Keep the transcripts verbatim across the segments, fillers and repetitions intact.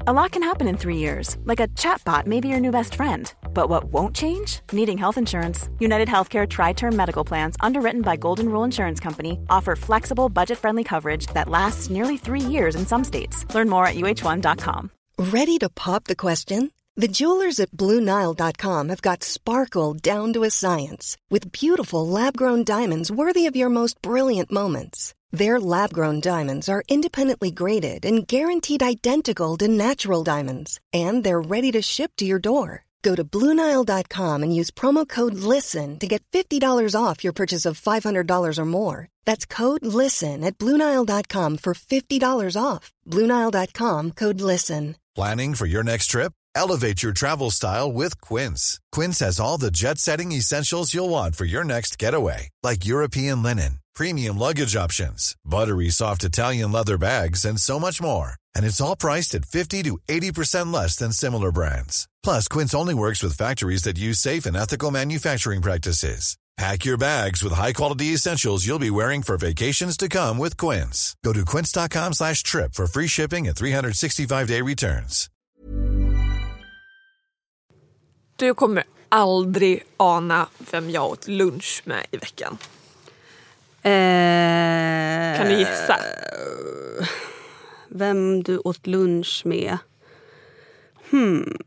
A lot can happen in three years, like a chatbot may be your new best friend. But what won't change? Needing health insurance. United Healthcare Tri-Term Medical Plans, underwritten by Golden Rule Insurance Company, offer flexible, budget-friendly coverage that lasts nearly three years in some states. Learn more at U H one dot com. Ready to pop the question? The jewelers at Blue Nile dot com have got sparkle down to a science with beautiful lab-grown diamonds worthy of your most brilliant moments. Their lab-grown diamonds are independently graded and guaranteed identical to natural diamonds, and they're ready to ship to your door. Go to Blue Nile dot com and use promo code LISTEN to get fifty dollars off your purchase of five hundred dollars or more. That's code LISTEN at Blue Nile dot com for fifty dollars off. Blue Nile dot com, code LISTEN. Planning for your next trip? Elevate your travel style with Quince. Quince has all the jet-setting essentials you'll want for your next getaway, like European linen, premium luggage options, buttery soft Italian leather bags, and so much more. And it's all priced at fifty to eighty percent less than similar brands. Plus, Quince only works with factories that use safe and ethical manufacturing practices. Pack your bags with high-quality essentials you'll be wearing for vacations to come with Quince. Go to quince dot com slash trip for free shipping and three sixty-five day returns. Du kommer aldrig ana vem jag åt lunch med i veckan. Eh, Kan du gissa? Vem du åt lunch med? Hmm.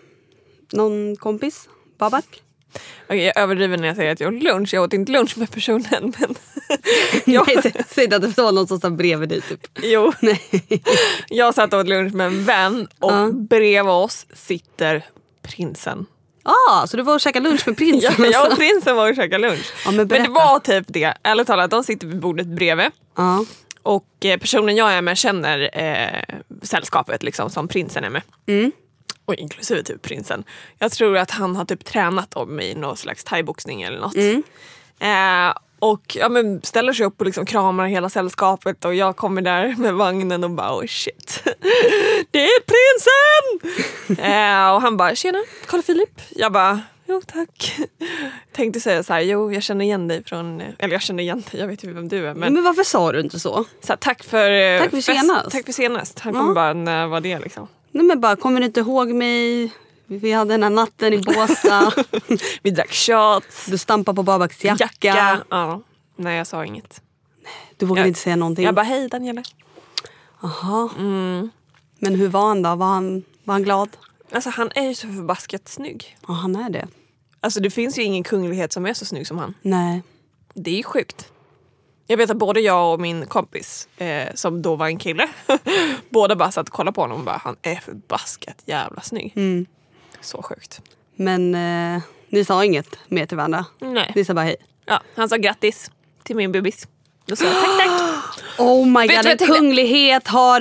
Någon kompis? Babak? Okej, jag överdriver när jag säger att jag åt lunch. Jag åt inte lunch med personen, men... jag... Nej, säg att det var någon som satt bredvid dig typ. Jo. Nej. Jag satt och åt lunch med en vän och uh. bredvid oss sitter prinsen. Ah, så du var och käkade lunch med prinsen? Ja, jag och prinsen var och käkade lunch. Ja, men, men det var typ det. Ärligt talat, de sitter vid bordet bredvid. Uh. Och eh, personen jag är med känner eh, sällskapet liksom, som prinsen är med. Mm. Och inklusive typ prinsen. Jag tror att han har typ tränat om i någon slags thaiboxning eller något. Mm. Eh, och ja, men ställer sig upp och liksom kramar hela sällskapet. Och jag kommer där med vagnen och bara, oh shit. Det är prinsen! eh, och han bara, tjena, Carl Philip. Jag bara, jo tack. Tänkte säga så här, jo jag känner igen dig från, eller jag känner igen dig, jag vet ju vem du är. Men, men varför sa du inte så? så här, tack för Tack för fest, senast. Tack för senast. Han kommer ja. bara, när var det liksom? Nej men bara, kommer du inte ihåg mig? Vi hade den här natten i Båstad. Vi drack shots. Du stampade på Babaks jacka. Jacka. Ja. Nej, jag sa inget. Du vågade jag, inte säga någonting. Jag bara, hej Daniela. Jaha. Mm. Men hur var han då? Var han, var han glad? Alltså han är ju så förbaskat snygg. Ja, han är det. Alltså det finns ju ingen kunglighet som är så snygg som han. Nej. Det är ju sjukt. Jag vet att både jag och min kompis, eh, som då var en kille, båda bara satt och kollade på honom och bara, han är förbaskat jävla snygg. Mm. Så sjukt. Men eh, ni sa inget mer till varandra? Nej. Ni sa bara hej. Ja, han sa grattis till min bebis. Då sa jag tack, tack. Oh my Vet god, du en kunglighet har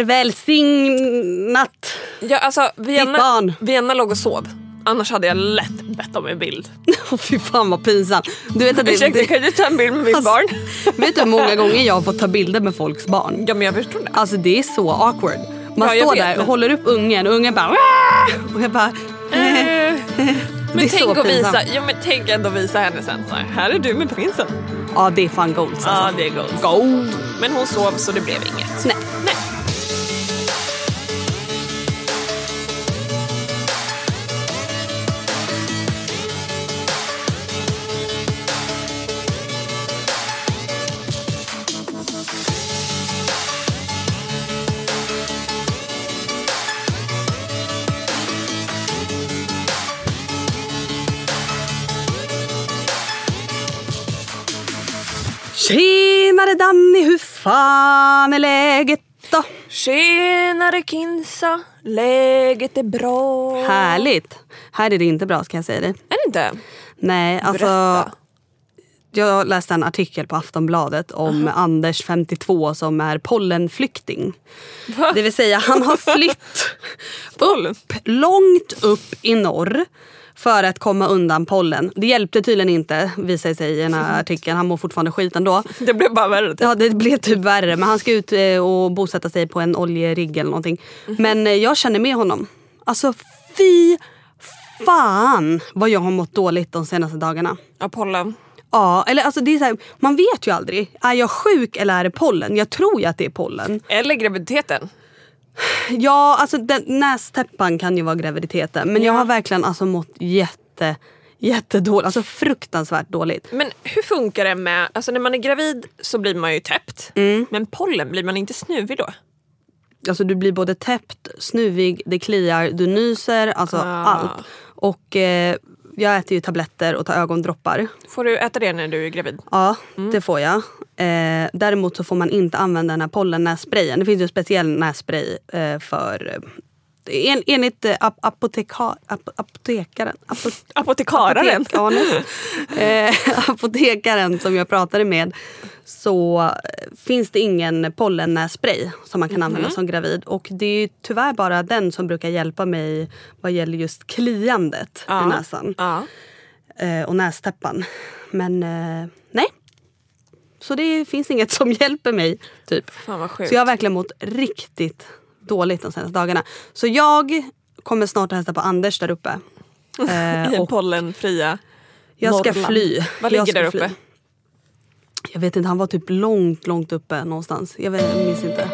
välsignat Ja, alltså, ditt Vienna, barn. Vienna låg och sov. Annars hade jag lätt bett om en bild. Oh, fy fan vad pinsamt. Du vet att det, Ursäkta, det, kan du ta en bild med mitt alltså, barn? vet du hur många gånger jag har fått ta bilder med folks barn? Ja, men jag förstår det. Alltså det är så awkward. Man Ja, jag står vet, där och men- håller upp ungen och ungen bara "Aah!" och jag bara Eh, men är så tänk att visa, pinsamt. ja, men tänk ändå visa henne sen så här, här är du med prinsen. ja det är fan goals Ja, alltså. det är gold. Gold. Men hon sov så det blev inget. Nej. Nej. Tjenare Danny, hur fan är läget då? Tjenare Kinsa, läget är bra. Härligt. Här är det inte bra, ska jag säga det. Är det inte? Nej, alltså Berätta. jag läste en artikel på Aftonbladet om uh-huh. Anders femtiotvå som är pollenflykting. Va? Det vill säga han har flytt upp, långt upp i norr för att komma undan pollen. Det hjälpte tydligen inte, visar sig i den här artikeln. Han mår fortfarande skit ändå. Det blev bara värre. Ja, det blev typ värre. Men han ska ut och bosätta sig på en oljerigg eller någonting. Mm-hmm. Men jag känner med honom. Alltså fy fan vad jag har mått dåligt de senaste dagarna. Ja, pollen. Ja, eller alltså det är så här, man vet ju aldrig. Är jag sjuk eller är det pollen? Jag tror ju att det är pollen. Eller graviditeten. Ja, alltså den, nästäppan kan ju vara graviditeten. Men Ja. jag har verkligen alltså mått jätte, jättedåligt. Alltså fruktansvärt dåligt. Men hur funkar det med, alltså när man är gravid så blir man ju täppt. Mm. Men pollen, blir man inte snuvig då? Alltså du blir både täppt, snuvig, det kliar, du nyser, alltså Ah. allt. Och eh, jag äter ju tabletter och tar ögondroppar. Får du äta det när du är gravid? Ja, det får jag. Eh, däremot så får man inte använda den här pollennässprayen. Det finns ju en speciell nässpray eh, för... Eh, en, enligt eh, ap- apoteka, ap- apotekaren. Apo, Apotekararen? apotek, ja, nästan. eh, apotekaren som jag pratade med, så eh, finns det ingen pollennässpray som man kan använda som gravid. Och det är ju tyvärr bara den som brukar hjälpa mig vad gäller just kliandet Ja. i näsan. Ja. Eh, och nästäppan. Men eh, nej. Så det finns inget som hjälper mig. Typ. Fan vad sjukt. Så jag har verkligen mått riktigt dåligt de senaste dagarna. Så jag kommer snart att hälsa på Anders där uppe. Eh, I den och pollenfria jag ska Norrland. fly. Vad Jag ligger ska där fly. uppe? Jag vet inte, han var typ långt, långt uppe någonstans. Jag, vet, jag minns inte.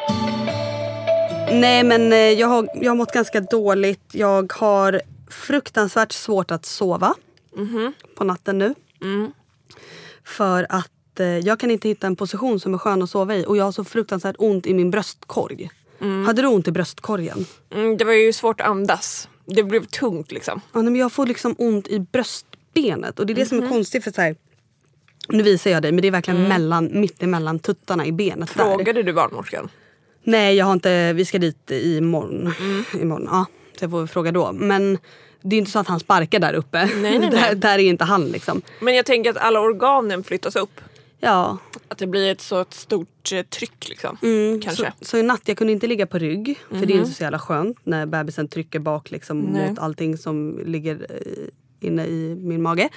Nej, men eh, jag har, jag har mått ganska dåligt. Jag har fruktansvärt svårt att sova Mhm. på natten nu. Mm. För att eh, jag kan inte hitta en position som är skön att sova i. Och jag har så fruktansvärt ont i min bröstkorg. Hade du ont i bröstkorgen? Mm, det var ju svårt att andas. Det blev tungt liksom. Ja, men jag får liksom ont i bröstbenet. Och det är det som är konstigt för så här. Nu visar jag dig, men det är verkligen mellan, mitt emellan tuttarna i benet där. Frågade du barnmorskan? Nej, jag har inte, vi ska dit imorgon. imorgon ja, så jag får fråga då. Men det är inte så att han sparkar där uppe. Nej, nej, nej. där, där är inte han liksom. Men jag tänker att alla organen flyttas upp. Ja, Att det blir ett så ett stort eh, tryck liksom. Kanske. så, så i natt jag kunde inte ligga på rygg. För det är inte så jävla skönt när bebisen trycker bak liksom, Nej. mot allting som ligger eh, inne i min mage.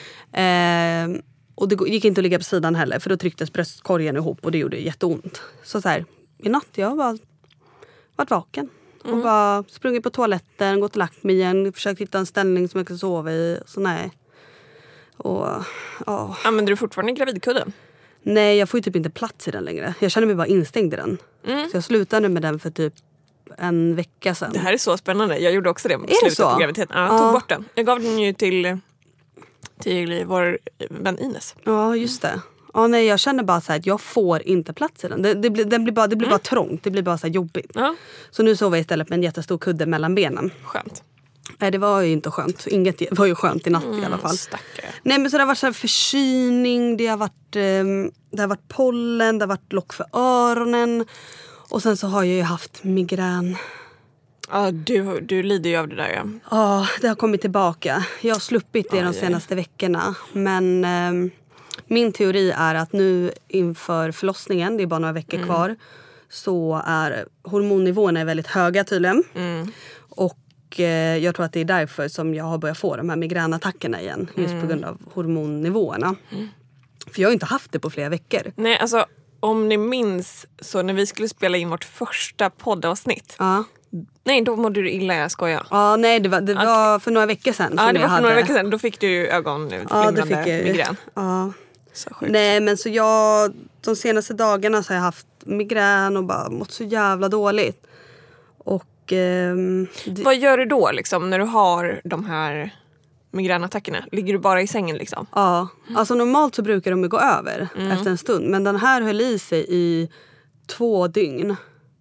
Eh, och det gick inte att ligga på sidan heller. För då trycktes bröstkorgen ihop och det gjorde jätteont. Så så här, i natt jag har bara varit vaken. Och bara sprungit på toaletten, gått och lagt mig igen. Försökt hitta en ställning som jag kan sova i. Så nej. Och ja. Använder du fortfarande gravidkudden? Nej, jag får ju typ inte plats i den längre. Jag känner mig bara instängd i den. Så jag slutade med den för typ en vecka sedan. Det här är så spännande. Jag gjorde också det. det Slutet så? på graviditeten. Ja, jag tog Ja. bort den. Jag gav den ju till, till vår vän Ines. Ja, just det. Ja, nej, jag känner bara så här att jag får inte plats i den. Det, det, blir, den blir bara, det blir bara trångt. Det blir bara så här jobbigt. Ja, Så nu sover jag istället med en jättestor kudde mellan benen. skönt. Nej, det var ju inte skönt. Inget var ju skönt i natt i alla fall. Stackare. Nej, men så det har varit så här förkylning, det har varit, eh, det har varit pollen, det har varit lock för öronen. Och sen så har jag ju haft migrän. Ja, du, du lider ju av det där. Ja. Ja, det har kommit tillbaka. Jag har sluppit det Aj, de aj. senaste veckorna. Men eh, min teori är att nu inför förlossningen, det är bara några veckor Mm. kvar, så är hormonnivåerna är väldigt höga tydligen. Mm. Och eh, jag tror att det är därför som jag har börjat få de här migränattackerna igen. Just Mm. på grund av hormonnivåerna. För jag har inte haft det på flera veckor. Nej, alltså om ni minns så när vi skulle spela in vårt första poddavsnitt. Ja, Nej, då mådde du illa, jag skojar. ja nej det var, det var för några veckor sedan Ja, som det var jag för hade. några veckor sedan. Då fick du ju ögonflimrande Ja, det fick jag ju. migrän. Ja. Så sjukt. Nej, men så jag, de senaste dagarna så har jag haft migrän och bara mått så jävla dåligt. Och ehm, det, Vad gör du då liksom när du har de här migränattackerna? Ligger du bara i sängen liksom? ja, alltså normalt så brukar de ju gå över Mm. efter en stund. Men den här höll i sig i två dygn.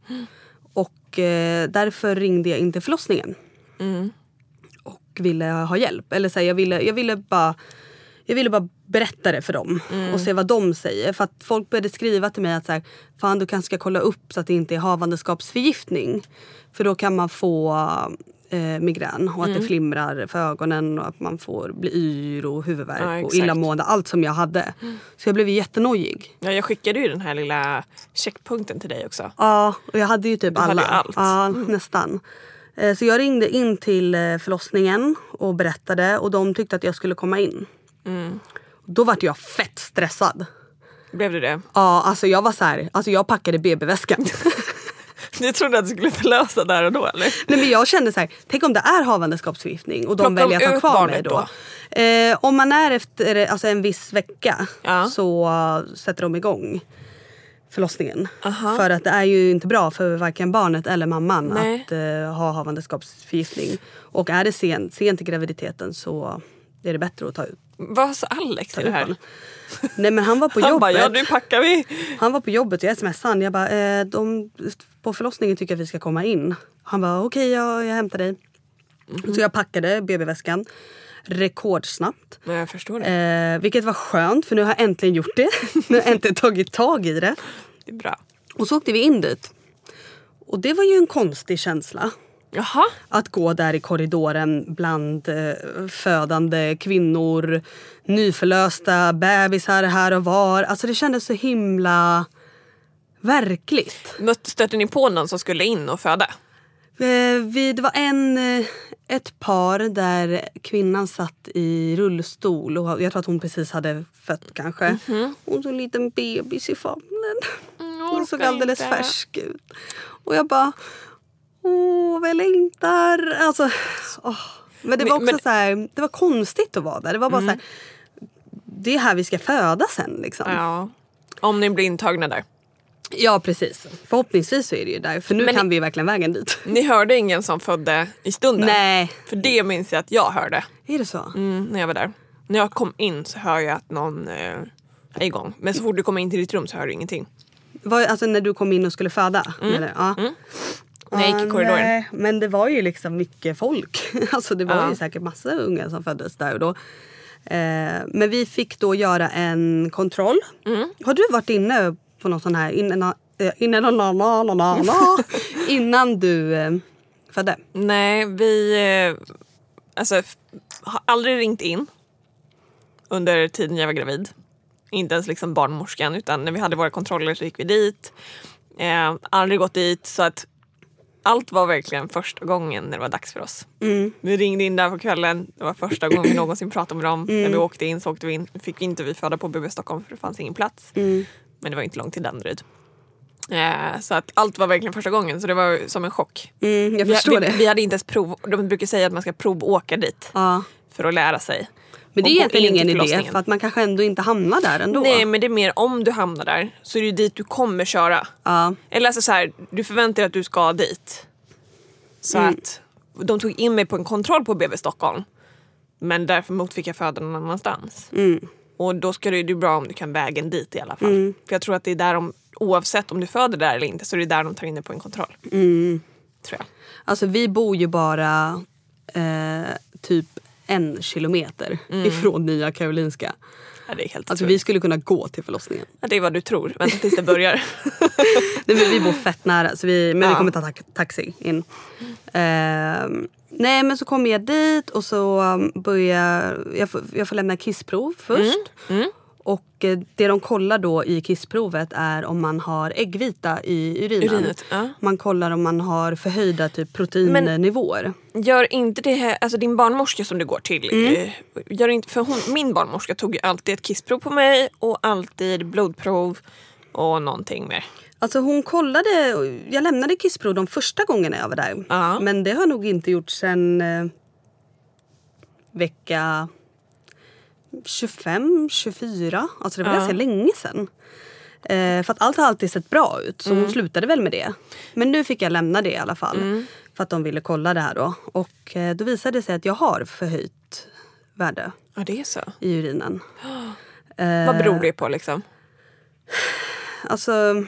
Och eh, därför ringde jag in till förlossningen. Mm. Och ville ha hjälp. Eller så här, jag, ville, jag, ville bara, jag ville bara berätta det för dem. Mm. Och se vad de säger. För att folk började skriva till mig att så här, fan du kanske ska kolla upp så att det inte är havandeskapsförgiftning. För då kan man få eh, migrän. Och att Mm. det flimrar för ögonen. Och att man får bli yr och huvudvärk. Ja, och exakt. illamående. Allt som jag hade. Så jag blev jättenojig. Ja, jag skickade ju den här lilla checkpunkten till dig också. Ja, och jag hade ju typ Du hade alla. ju allt. Ja, nästan. Eh, Så jag ringde in till eh, förlossningen och berättade. Och de tyckte att jag skulle komma in. Mm. Då var jag fett stressad. Blev du det? Ja, alltså jag var så här, alltså jag packade B B-väskan. Du trodde att du skulle förlösa där och då eller? Nej, men jag kände så här, tänk om det är havandeskapsförgiftning och de Plocka väljer att ha ut kvar barnet mig då. Eh, om man är efter alltså en viss vecka Ja. så uh, sätter de igång. förlossningen. Aha. För att det är ju inte bra för varken barnet eller mamman Nej. att uh, ha havandeskapsförgiftning. Och är det sent, sent i graviditeten så är det bättre att ta ut. Vad sa Alex i det här? Nej, men han var på Han jobbet. bara, ja nu packar vi. Han var på jobbet och jag smsade han. Jag bara, eh, de, på förlossningen tycker jag att vi ska komma in. Han bara, okej okay, jag, jag hämtar dig. Mm-hmm. Så jag packade B B-väskan rekordsnabbt. Ja, jag förstår det. Eh, vilket var skönt för nu har jag äntligen gjort det. Nu har jag äntligen tagit tag i det. Det är bra. Och så åkte vi in dit. Och det var ju en konstig känsla. Jaha. Att gå där i korridoren bland eh, födande kvinnor, nyförlösta bebisar här och var. Alltså det kändes så himla verkligt. Stötte ni på någon som skulle in och föda? Eh, vi, det var en, eh, ett par där kvinnan satt i rullstol och jag tror att hon precis hade fött kanske. Mm-hmm. Hon såg en liten bebis i famnen. Mm, hon såg alldeles inte. Färsk ut. Och jag bara... Åh, vad jag längtar. Alltså, åh. Men det var också men, så här, det var konstigt att vara där. Det var bara mm. så här, det är här vi ska föda sen liksom. Ja, om ni blir intagna där. Ja, precis. Förhoppningsvis så är det ju där. För nu men kan ni, vi ju verkligen vägen dit. Ni hörde ingen som födde i stunden? Nej. För det minns jag att jag hörde. Är det så? Mm, när jag var där. När jag kom in så hör jag att någon eh, är igång. Men så fort du kommer in till ditt rum så hör du ingenting. Var, alltså när du kom in och skulle föda? Mm. Eller? Ja. Mm. När jag gick i korridoren. Nej, men det var ju liksom mycket folk. Alltså det var ja. ju säkert massa unga som föddes där och då. Eh, men vi fick då göra en kontroll. Mm. Har du varit inne på någon sån här innan, innan, innan du eh, födde? Nej, vi eh, alltså, f- har aldrig ringt in under tiden jag var gravid. Inte ens liksom barnmorskan, utan när vi hade våra kontroller så gick vi dit. Eh, aldrig gått dit, så att allt var verkligen första gången när det var dags för oss. Mm. Vi ringde in där på kvällen. Det var första gången vi någonsin pratade med dem. Mm. När vi åkte in så åkte vi in. Fick vi inte vi föda på B B Stockholm för det fanns ingen plats. Mm. Men det var inte långt till Danderyd. Eh, så att allt var verkligen första gången. Så det var som en chock. Mm, jag förstår vi, det. Vi, vi hade inte ens prov. De brukar säga att man ska provåka dit. Ja. För att lära sig. Men det är egentligen ingen idé. För att man kanske ändå inte hamnar där ändå. Nej, men det är mer om du hamnar där. Så är det dit du kommer köra. Ja. Eller alltså så här, du förväntar dig att du ska dit. Så mm. att de tog in mig på en kontroll på B B Stockholm. Men därför mot fick jag föda någon annanstans. Mm. Och då ska det ju bra om du kan vägen dit i alla fall. Mm. För jag tror att det är där de, oavsett om du föder där eller inte, så är det där de tar in dig på en kontroll. Mm. Tror jag. Alltså vi bor ju bara eh, typ en kilometer mm. ifrån Nya Karolinska. Ja, det är helt alltså vi skulle kunna gå till förlossningen. Ja, det är vad du tror. Vänta tills det börjar. Nej, men vi bor fett nära. Så vi, men ja. vi kommer ta ta- taxi in. Uh, nej men så kommer jag dit. Och så börjar jag, får, jag får lämna kissprov först. Mm. Mm. Och det de kollar då i kissprovet är om man har äggvita i urinen. Urinet, ja. Man kollar om man har förhöjda typ proteinnivåer. Men gör inte det här, alltså din barnmorska som du går till. Mm. Gör inte, för hon, min barnmorska tog ju alltid ett kissprov på mig. Och alltid blodprov och någonting mer. Alltså hon kollade, jag lämnade kissprov de första gångerna jag var där. Ja. Men det har nog inte gjort sedan eh, vecka... tjugofem, tjugofyra. Alltså det var ja. ganska länge sedan. Eh, för att allt har alltid sett bra ut. Så mm. hon slutade väl med det. Men nu fick jag lämna det i alla fall. Mm. För att de ville kolla det här då. Och eh, då visade det sig att jag har förhöjt värde. Ja, det är så. I urinen. Oh. Eh, Vad beror det på liksom? Alltså...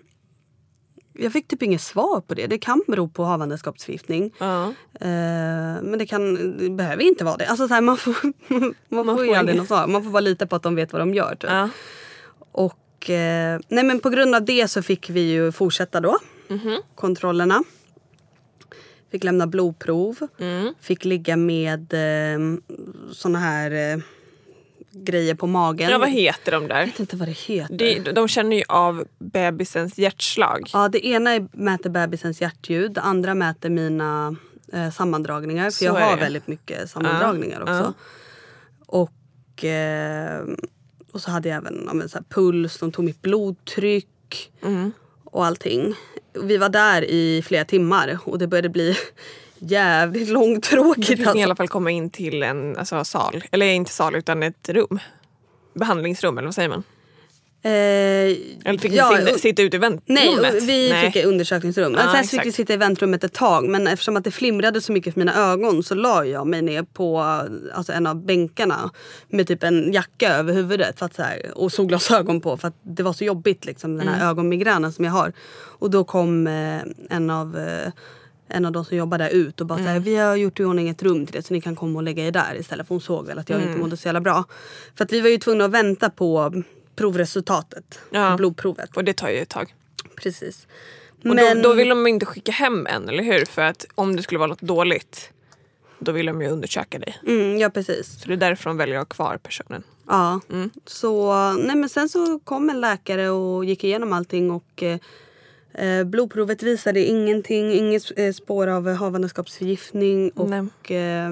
Jag fick typ inget svar på det. Det kan bero på havandeskapsförgiftning. Uh. Eh, men det, kan, det behöver inte vara det. Alltså så här, man får, man man får ju aldrig något svar. Man får bara lita på att de vet vad de gör. Typ. Uh. Och eh, nej, men på grund av det så fick vi ju fortsätta då. Mm-hmm. Kontrollerna. Fick lämna blodprov. Mm. Fick ligga med eh, såna här... Eh, grejer på magen. Ja, vad heter de där? Jag vet inte vad det heter. De, de känner ju av bebisens hjärtslag. Ja, det ena är, mäter bebisens hjärtljud. Det andra mäter mina eh, sammandragningar. För så jag har väldigt mycket sammandragningar uh, också. Uh. Och, eh, och så hade jag även ja, så här, puls. De tog mitt blodtryck. Mm. Och allting. Vi var där i flera timmar. Och det började bli... jävligt långtråkigt. Du fick alltså. I alla fall komma in till en alltså, sal. Eller inte sal utan ett rum. Behandlingsrum eller vad säger man? Eh, Eller fick ja, ni sitta ute i väntrummet? Nej, vi nej. fick ett undersökningsrum. Men Ja, sen exakt. fick vi sitta i väntrummet ett tag. Men eftersom att det flimrade så mycket för mina ögon så la jag mig ner på alltså, en av bänkarna med typ en jacka över huvudet för att, så här, och solglasögon på för att det var så jobbigt liksom, den här Mm. ögonmigränen som jag har. Och då kom eh, en av... Eh, en av de som jobbar där ut och bara Mm. såhär, vi har gjort i ordning ett rum till det så ni kan komma och lägga er där istället. För hon såg väl att jag Mm. inte mådde så jävla bra. För att vi var ju tvungna att vänta på provresultatet. Ja. Blodprovet. Och det tar ju ett tag. Precis. Och Men då, då vill de inte skicka hem en, eller hur? För att om det skulle vara något dåligt, då vill de ju undersöka dig. mm, ja, precis. Så det är därför de väljer att ha kvar personen. Ja. Mm. Så nej, men sen så kom en läkare och gick igenom allting och eh, blodprovet visade ingenting, inget eh, spår av havandeskapsförgiftning och eh,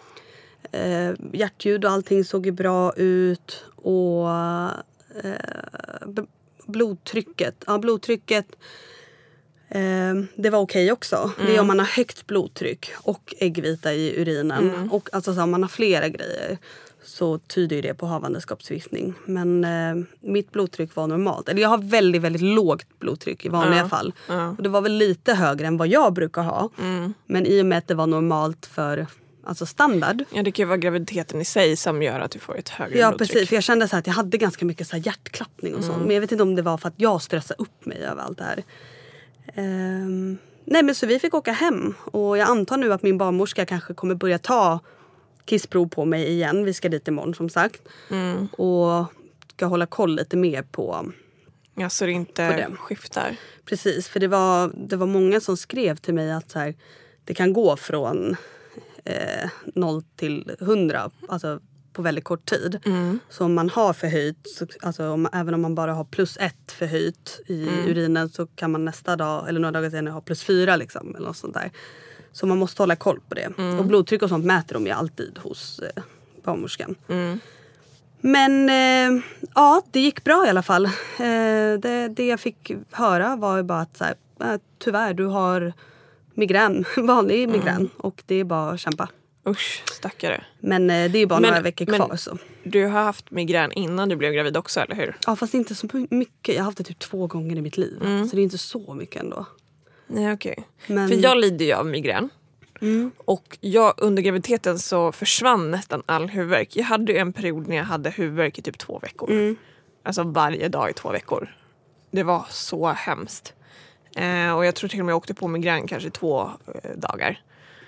eh, hjärtljud och allting såg ju bra ut och eh, b- blodtrycket, ja blodtrycket eh, det var okej också. Mm. Det är om man har högt blodtryck och äggvita i urinen Mm. och alltså så om man har flera grejer så tyder ju det på havandeskapsförgiftning. Men eh, mitt blodtryck var normalt. Eller jag har väldigt, väldigt lågt blodtryck i vanliga Ja. fall. Ja. Och det var väl lite högre än vad jag brukar ha. Mm. Men i och med att det var normalt för alltså standard. Ja, det kan ju vara graviditeten i sig som gör att du får ett högre Ja, blodtryck. precis. För jag kände så här att jag hade ganska mycket så här hjärtklappning och sånt. Men jag vet inte om det var för att jag stressade upp mig över allt det här. Ehm, nej, men så vi fick åka hem. Och jag antar nu att min barnmorska kanske kommer börja ta kissprov på mig igen. Vi ska dit imorgon som sagt. Mm. Och ska hålla koll lite mer på... Ja, så det På inte det. skiftar. Precis, för det var, det var många som skrev till mig att så här, det kan gå från eh, noll till hundra. Alltså på väldigt kort tid. Mm. Så om man har förhöjt, så, alltså om, även om man bara har plus ett förhöjt i Mm. urinen så kan man nästa dag eller några dagar senare ha plus fyra liksom, eller något sånt där. Så man måste hålla koll på det. Mm. Och blodtryck och sånt mäter de ju alltid hos eh, barnmorskan. Mm. Men eh, ja, det gick bra i alla fall. Eh, det, det jag fick höra var ju bara att så här, äh, tyvärr du har migrän, vanlig migrän Mm. och det är bara att kämpa. Usch, stackare. Men eh, det är ju bara Men- några veckor men- kvar så. Du har haft migrän innan du blev gravid också, eller hur? Ja, fast inte så mycket. Jag har haft det typ två gånger i mitt liv. Mm. Så det är inte så mycket ändå. Nej, okej. Men- För jag lider ju av migrän. Mm. Och jag, under graviditeten så försvann nästan all huvudvärk. Jag hade ju en period när jag hade huvudvärk i typ två veckor. Mm. Alltså varje dag i två veckor. Det var så hemskt. Eh, och jag tror till och med jag åkte på migrän kanske i två eh, dagar.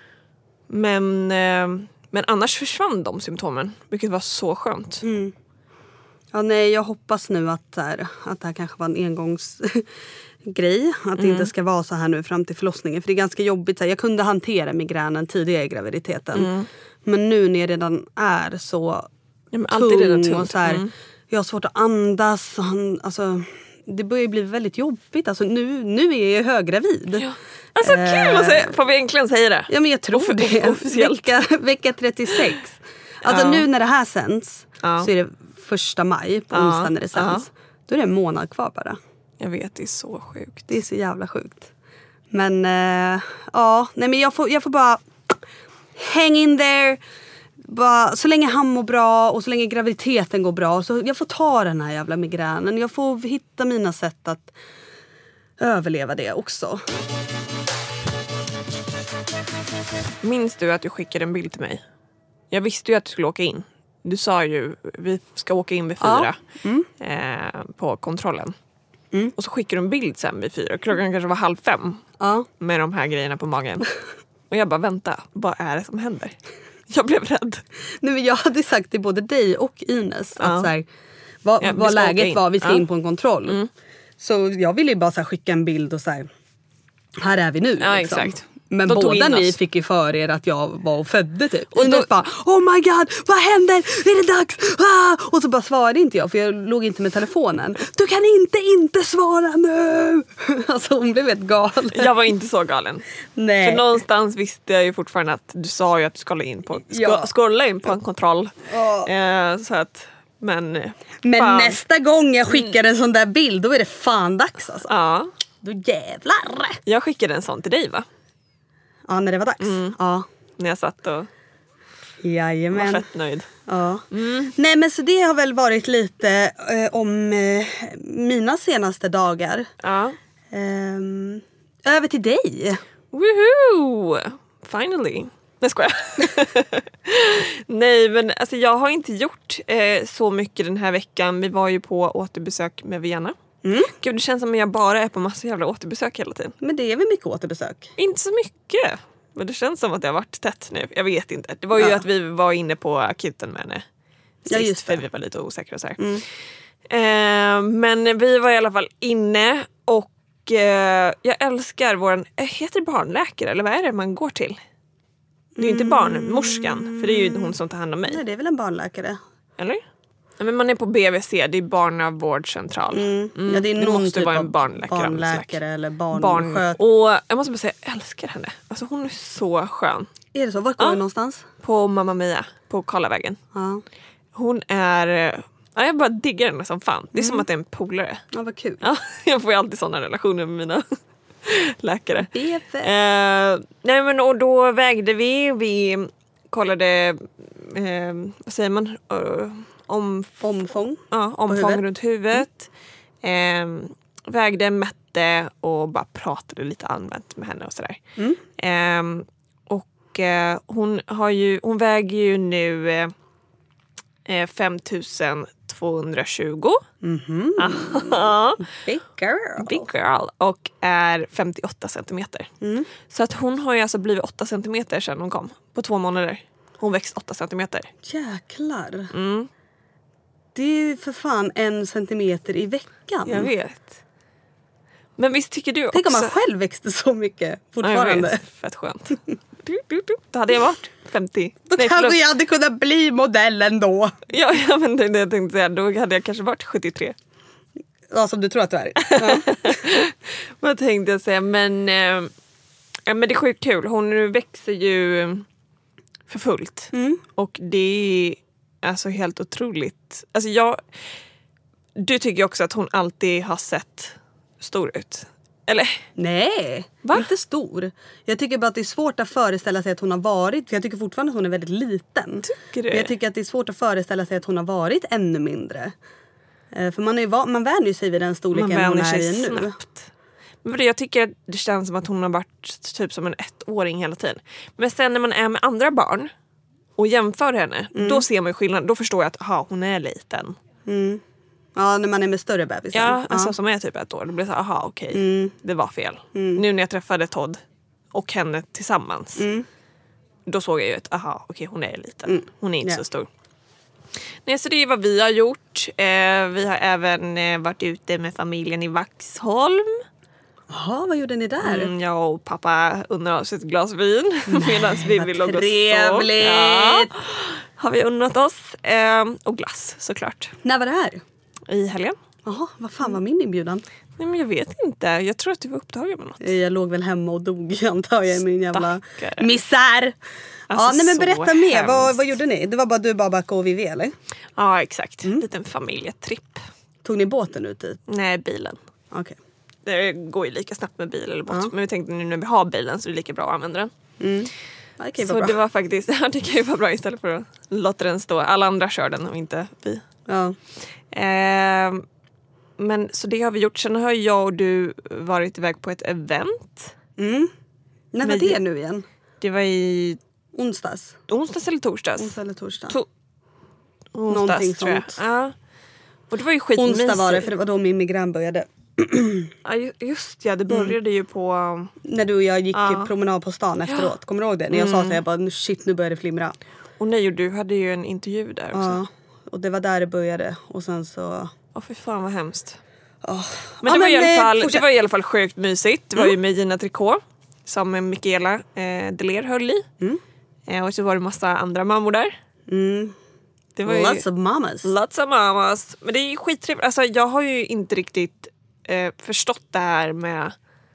Men, eh, men annars försvann de symptomen. Vilket var så skönt. Mm. Ja, nej, jag hoppas nu att, så här, att det här kanske var en engångsgrej. Att det Mm. inte ska vara så här nu fram till förlossningen. För det är ganska jobbigt. Så här, jag kunde hantera migränen tidigare i graviditeten. Mm. Men nu när jag redan är så Ja, men allt är redan tung tungt. och så här, Mm. jag har svårt att andas. Och han, alltså, det börjar ju bli väldigt jobbigt. Alltså, nu, nu är jag höggravid. Ja. Alltså kul att säga. Får vi egentligen säga det? Ja, men jag tror Offi- det. officiellt. Vecka, vecka trettiosex. Alltså Ja. nu när det här sänds Ja. så är det första maj på Ja. onsdag när det sänds. Då är det en månad kvar bara. Jag vet, det är så sjukt. Det är så jävla sjukt. Men eh, ja, nej men jag får, jag får bara hang in there. Bara, så länge han mår bra och så länge graviditeten går bra. Så jag får ta den här jävla migränen. Jag får hitta mina sätt att överleva det också. Minns du att du skickade en bild till mig? Jag visste ju att du skulle åka in. Du sa ju, vi ska åka in vid fyra. Mm. Eh, på kontrollen. Mm. Och så skickade du en bild sen vid fyra. Klockan kanske var halv fem. Ja. Med de här grejerna på magen. Och jag bara, vänta. Vad är det som händer? Jag blev rädd. Nej, men jag hade sagt till både dig och Ines Ja. att så här, vad, Ja, vi vad ska åka läget in. var. Vi ska Ja. in på en kontroll. Mm. Så jag ville ju bara så här, skicka en bild och så här, här är vi nu. Ja, liksom. exakt. Men De tog båda in ni oss. fick ju för er att jag var och födde typ. Och Ines då- bara, oh my god, vad händer? Är det dags? Ah! Och så bara svarade inte jag för jag låg inte med telefonen. Du kan inte inte svara nu! Alltså hon blev helt galen. Jag var inte så galen. Nej. För någonstans visste jag ju fortfarande att du sa ju att du skulle in på, ska, Ja. skulle in på en kontroll. Ja. Eh, så att, men... eh, Men fan. nästa gång jag skickar en sån där bild då är det fan dags alltså. Ja, Då jävlar! jag skickade en sån till dig va? Ja, när det var dags. Ja. När jag satt och Jajamän. Var fett nöjd. Ja. Mm. Nej men så det har väl varit lite eh, om eh, mina senaste dagar. Ja. Um, över till dig. Woohoo! Finally. Nej, skojar. Nej, men alltså, jag har inte gjort eh, så mycket den här veckan. Vi var ju på återbesök med Vienna. Mm. Gud, det känns som att jag bara är på massa jävla återbesök hela tiden. Men det är väl mycket återbesök? Inte så mycket. Men det känns som att det har varit tätt nu. Jag vet inte. Det var ju ja. att vi var inne på akuten med henne sist, ja, just för vi var lite osäkra och så här. Mm. Eh, men vi var i alla fall inne och eh, jag älskar våran, heter det barnläkare eller vad är det man går till? Det är ju inte barnmorskan, för det är ju hon som tar hand om mig. Nej, det är väl en barnläkare. Eller? Ja, men man är på B V C, det är barnavårdscentral. Mm. Mm. Ja, det är någon det måste typ vara en barnläkare. Barnläkare eller barnsköt. Barn. Och jag måste bara säga, jag älskar henne. Alltså hon är så skön. Är det så? Var går ja. du någonstans? På Mamma Mia, på Karlavägen. Ja. Hon är... Ja, jag bara diggar henne som fan. Det är mm. som att det är en polare. Ja, vad kul. Ja, jag får ju alltid sådana relationer med mina läkare. Det är fett. Eh, nej men och då vägde vi. Vi kollade, eh, vad säger man? Uh, om, omfång. Ja, omfång huvudet. runt huvudet. Mm. Eh, vägde, mätte och bara pratade lite allmänt med henne och sådär. Mm. Eh, och eh, hon har ju, hon väger ju nu eh, fem tusen tvåhundratjugo. Mm-hmm. Big girl. Big girl. Och är femtioåtta centimeter. Mm. Så att hon har ju alltså blivit åtta centimeter sedan hon kom. På två månader. Hon växt åtta centimeter. Jäklar. Mm. Det är ju för fan en centimeter i veckan. Jag vet. Men visst tycker du också... Tänk om man själv växte så mycket fortfarande. Ja, jag vet. Fett skönt. Då hade jag varit femtio. Då Nej, kanske jag hade kunnat bli modellen då. Ja, ja men det, det jag tänkte säga. Då hade jag kanske varit sjuttiotre. Ja, som du tror att du är. Ja. Vad tänkte jag säga? Men, eh, ja, men det är sjukt kul. Hon växer ju för fullt. Mm. Och det är alltså helt otroligt. Alltså jag... Du tycker också att hon alltid har sett stor ut. Eller? Nej, Va? inte stor. Jag tycker bara att det är svårt att föreställa sig att hon har varit. För jag tycker fortfarande att hon är väldigt liten. Tycker du? Jag tycker att det är svårt att föreställa sig att hon har varit ännu mindre. För man, är ju, man vänjer sig vid den storleken hon är i nu. Snabbt. Men jag tycker att det känns som att hon har varit typ som en ettåring hela tiden. Men sen när man är med andra barn och jämför henne, mm. då ser man ju skillnad. Då förstår jag att aha, hon är liten. Mm. Ja, när man är med större bebisar. Ja, alltså ja. Som är typ ett år. Då blir det så aha, okej, okay, mm. det var fel. Mm. Nu när jag träffade Todd och henne tillsammans, mm. då såg jag ju att aha, okej, okay, hon är liten. Mm. Hon är inte yeah. så stor. Nej, så det är vad vi har gjort. Eh, vi har även eh, varit ute med familjen i Vaxholm. Jaha, vad gjorde ni där? Mm, jag och pappa unnade oss ett glas vin. Medan vi vill låg och trevligt! Ja, har vi unnat oss. Eh, och glass, såklart. När var det här? I helgen. Jaha, vad fan var min inbjudan? Nej, men jag vet inte. Jag tror att du var upptagen med något. Jag låg väl hemma och dog, antar jag, i min jävla Stackare. misär. Alltså, ja, nej, men berätta mer. Vad, vad gjorde ni? Det var bara du, Babak och Vivi, eller? Ja, exakt. En mm. liten familjetripp. Tog ni båten ut dit? Nej, bilen. Okej. Okay. Det går ju lika snabbt med bil eller båt. Ja. Men vi tänkte nu när vi har bilen så är det lika bra att använda den. Mm. Ja, det kan ju så vara bra. Det var faktiskt, ja, det kan ju vara bra istället för att låta den stå. Alla andra kör den och inte vi. Ja. Eh, men så det har vi gjort. Sen har jag och du varit iväg på ett event. Mm. När var det nu igen? Det var i... Onsdags. Onsdags eller torsdags? Onsdag eller torsdag. To- onsdags, Någonting tror jag. sånt. Ja. Och det var ju skitmysigt. Onsdag var det, för det var då min migrän började. Ja, just ja, det började mm. ju på... När du och jag gick ja. promenad på stan efteråt. Ja. Kommer du ihåg det? När jag mm. sa så jag bara, shit, nu börjar det flimra. Och nej, och du hade ju en intervju där också. Ja, och det var där det började. Och sen så... Åh, oh, för fan vad hemskt. Oh. Men, det, ja, var men i alla fall, fortsätt. det var i alla fall sjukt mysigt. Det var mm. ju med Gina Tricot, som Michaela eh, Deler höll i. Mm. Eh, och så var det massa andra mammor där. Mm. Det var ju, lots of mamas. Lots of mamas. Men det är ju skittrevligt. Alltså, jag har ju inte riktigt eh, förstått det här med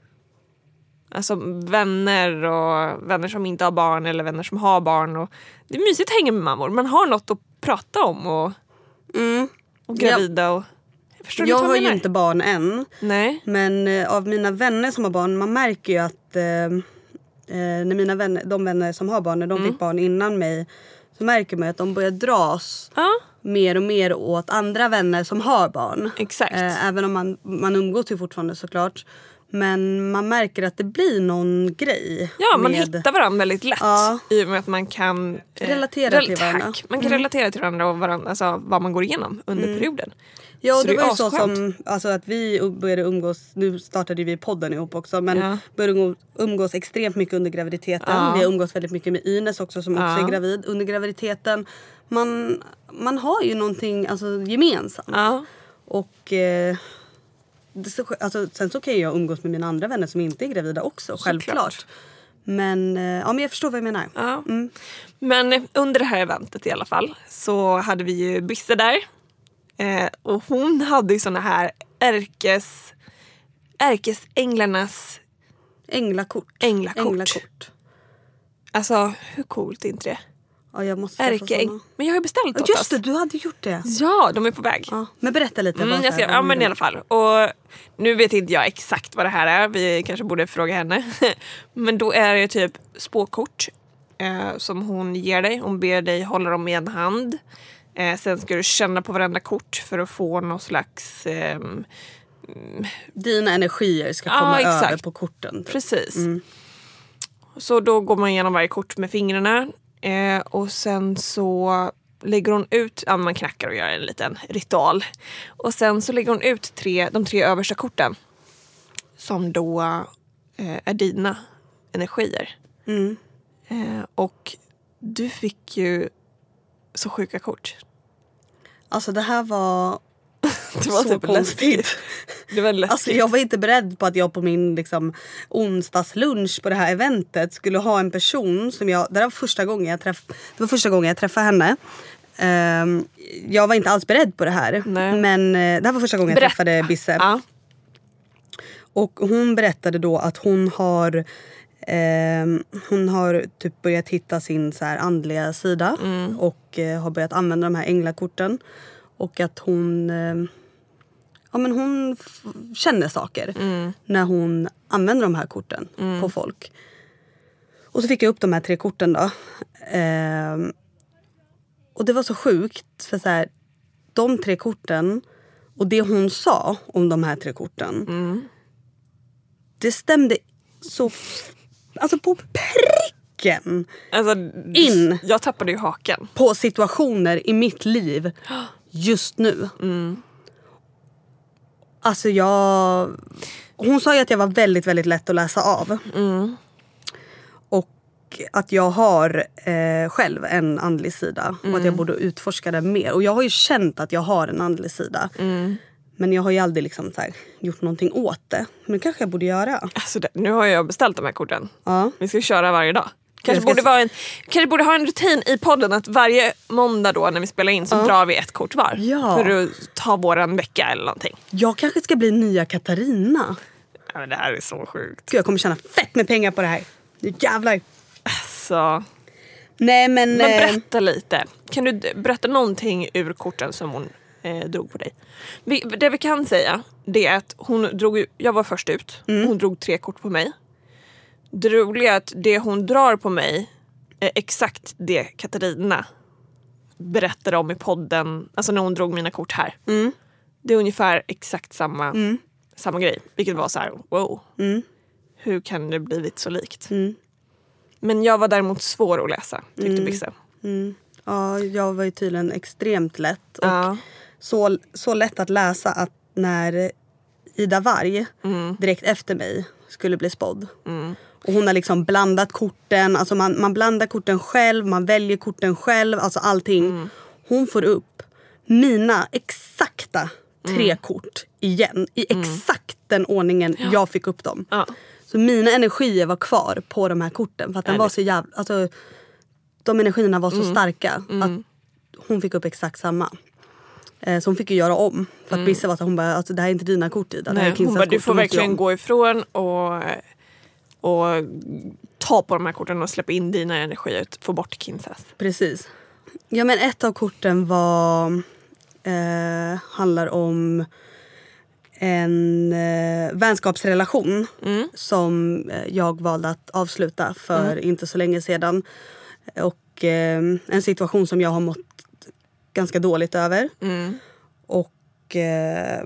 alltså, vänner och vänner som inte har barn eller vänner som har barn. Och det är mysigt att hänga med mammor. Man har något att prata om och, mm. och gravida. Och, jag förstår jag inte har ju inte barn än. Nej. Men eh, av mina vänner som har barn, man märker ju att eh, när mina vänner, de vänner som har barn, när de mm. fick barn innan mig, så märker man att de börjar dras Ja. mer och mer åt andra vänner som har barn. Exakt. Eh, även om man, man umgås ju fortfarande såklart. Men man märker att det blir någon grej. Ja, man med, hittar varandra väldigt lätt. Ja. I och med att man kan eh, Relatera till tack. varandra. Man kan Mm. relatera till varandra och varandra, alltså, vad man går igenom under Mm. perioden. Ja, Så det, det är var ju så asskönt. som alltså, att vi började umgås. Nu startade vi podden ihop också. Men Ja. började umgås, umgås extremt mycket under graviditeten. Ja. Vi har umgås väldigt mycket med Ines också som också Ja. är gravid. Under graviditeten. Man, man har ju någonting alltså, gemensamt. Ja. Och eh, det, så, alltså, sen så kan jag umgås med mina andra vänner som inte är gravida också. Självklart. Men, eh, ja, men jag förstår vad jag menar. Ja. Mm. Men under det här eventet i alla fall så hade vi ju Bisse där. Eh, och hon hade ju såna här ärkes, ärkesänglarnas Änglakort. änglakort. Änglakort. Alltså hur coolt är inte det? Ja, jag måste skaffa Ärkeäng. såna. Men jag har ju beställt Ja, åt just oss. det, du hade gjort det. Ja, de är på väg. Ja, men berätta lite. Mm, vad jag så ska, här, ja vad men du- i alla fall. Och nu vet inte jag exakt vad det här är. Vi kanske borde fråga henne. Men då är det typ spåkort eh, som hon ger dig. Hon ber dig hålla dem i en hand. Eh, sen ska du känna på varenda kort för att få någon slags... ehm, Dina energier ska Ja, komma exakt. över på korten. typ. precis. Mm. Så då går man igenom varje kort med fingrarna. Eh, och sen så lägger hon ut, ja man knackar och gör en liten ritual. Och sen så lägger hon ut tre, de tre översta korten. Som då eh, är dina energier. Mm. Eh, och du fick ju så sjuka kort. Alltså det här var, Det var så typ konstigt. läskigt. Det var läskigt. Alltså jag var inte beredd på att jag på min liksom, onsdagslunch på det här eventet skulle ha en person som jag... Det, var första gången jag träff, det var första gången jag träffade henne. Ehm, jag var inte alls beredd på det här. Nej. Men eh, det här var första gången jag Berätta. träffade Bisse. Ja. Och hon berättade då att hon har eh, hon har typ börjat hitta sin så här andliga sida Mm. och eh, har börjat använda de här änglakorten och att hon eh, ja men hon f- känner saker Mm. när hon använder de här korten på folk. Och så fick jag upp de här tre korten då. Eh, och det var så sjukt för så här, de tre korten och det hon sa om de här tre korten det stämde så alltså på pricken Alltså, In. Jag tappade ju haken. på situationer i mitt liv just nu. Mm. Alltså jag... Hon sa ju att jag var väldigt, väldigt lätt att läsa av. Mm. Och att jag har eh, själv en andlig sida. Och att jag borde utforska den mer. Och jag har ju känt att jag har en andlig sida. Mm. Men jag har ju aldrig liksom så här, gjort någonting åt det. Men det kanske jag borde göra. Alltså, det, nu har jag beställt de här korten. Ja. Vi ska köra varje dag. Kanske Jag ska borde, se- vara en, kanske borde ha en rutin i podden att varje måndag då när vi spelar in så drar vi ett kort var. Ja. För att ta våran vecka eller någonting. Jag kanske ska bli nya Katarina. Ja, men det här är så sjukt. Gud, jag kommer tjäna fett med pengar på det här. Nu jävlar. Så, Nej men... men eh, berätta lite. Kan du d- berätta någonting ur korten som hon eh, drog på dig? Vi, det vi kan säga det är att hon drog, ju- jag var först ut. Hon drog tre kort på mig. Det roliga är att det hon drar på mig är exakt det Katarina berättade om i podden. Alltså när hon drog mina kort här. Mm. Det är ungefär exakt samma, samma grej. Vilket var så här, wow. Mm. Hur kan det blivit så likt? Mm. Men jag var däremot svår att läsa, tyckte Bisse. Mm. Ja, jag var ju tydligen extremt lätt. Och Ja. så, så lätt att läsa att när Ida Varg Mm. direkt efter mig skulle bli spådd. Och hon har liksom blandat korten. Alltså man, man blandar korten själv, man väljer korten själv. Alltså allting. Mm. Hon får upp mina exakta tre kort igen. I exakt den ordningen jag fick upp dem. Ja. Så mina energier var kvar på de här korten. För att den var så jävla... Alltså, de energierna var så starka att hon fick upp exakt samma. Eh, så hon fick ju göra om. För att Bisse var så hon bara, alltså, det här är inte dina kort Ida. Det här är Nej, Kinsas hon bara, kort, du får måste verkligen om. gå ifrån och, och ta på de här korten och släppa in dina energier. Få bort Kinsas. Precis. Ja men ett av korten var... Eh, handlar om en eh, vänskapsrelation som eh, jag valde att avsluta för inte så länge sedan. Och och eh, en situation som jag har mått ganska dåligt över. Mm. Och eh,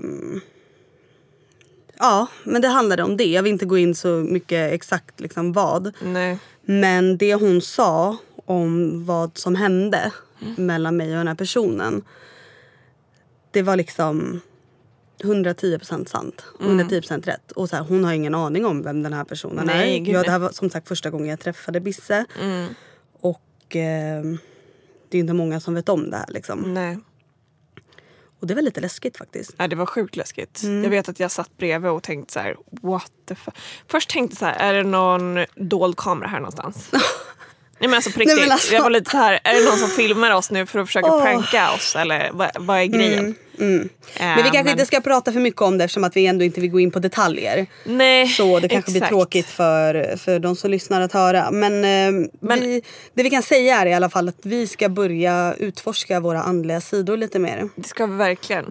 ja, men det handlade om det. Jag vill inte gå in så mycket exakt liksom vad. Nej. Men det hon sa om vad som hände mm. mellan mig och den här personen, det var liksom hundratio procent sant. hundratio procent mm. rätt. Och så här, hon har ingen aning om vem den här personen Nej, är. gud. Jag, det här var som sagt första gången jag träffade Bisse. Mm. Och eh, det är inte många som vet om det här liksom. Nej. Och det var lite läskigt faktiskt. Ja, det var sjukt läskigt. Mm. Jag vet att jag satt bredvid och tänkte så här, what the fuck. Först tänkte så här, är det någon dold kamera här någonstans? Nej men alltså på riktigt. Nej, alltså. Jag var lite så här, är det någon som filmar oss nu för att försöka oh. pranka oss? Eller vad, vad är grejen? Mm, mm. Äh, men vi kanske men... inte ska prata för mycket om det eftersom att vi ändå inte vill gå in på detaljer. Nej, så det kanske exakt. blir tråkigt för, för de som lyssnar att höra. Men, eh, men... Vi, det vi kan säga är i alla fall att vi ska börja utforska våra andliga sidor lite mer. Det ska vi verkligen.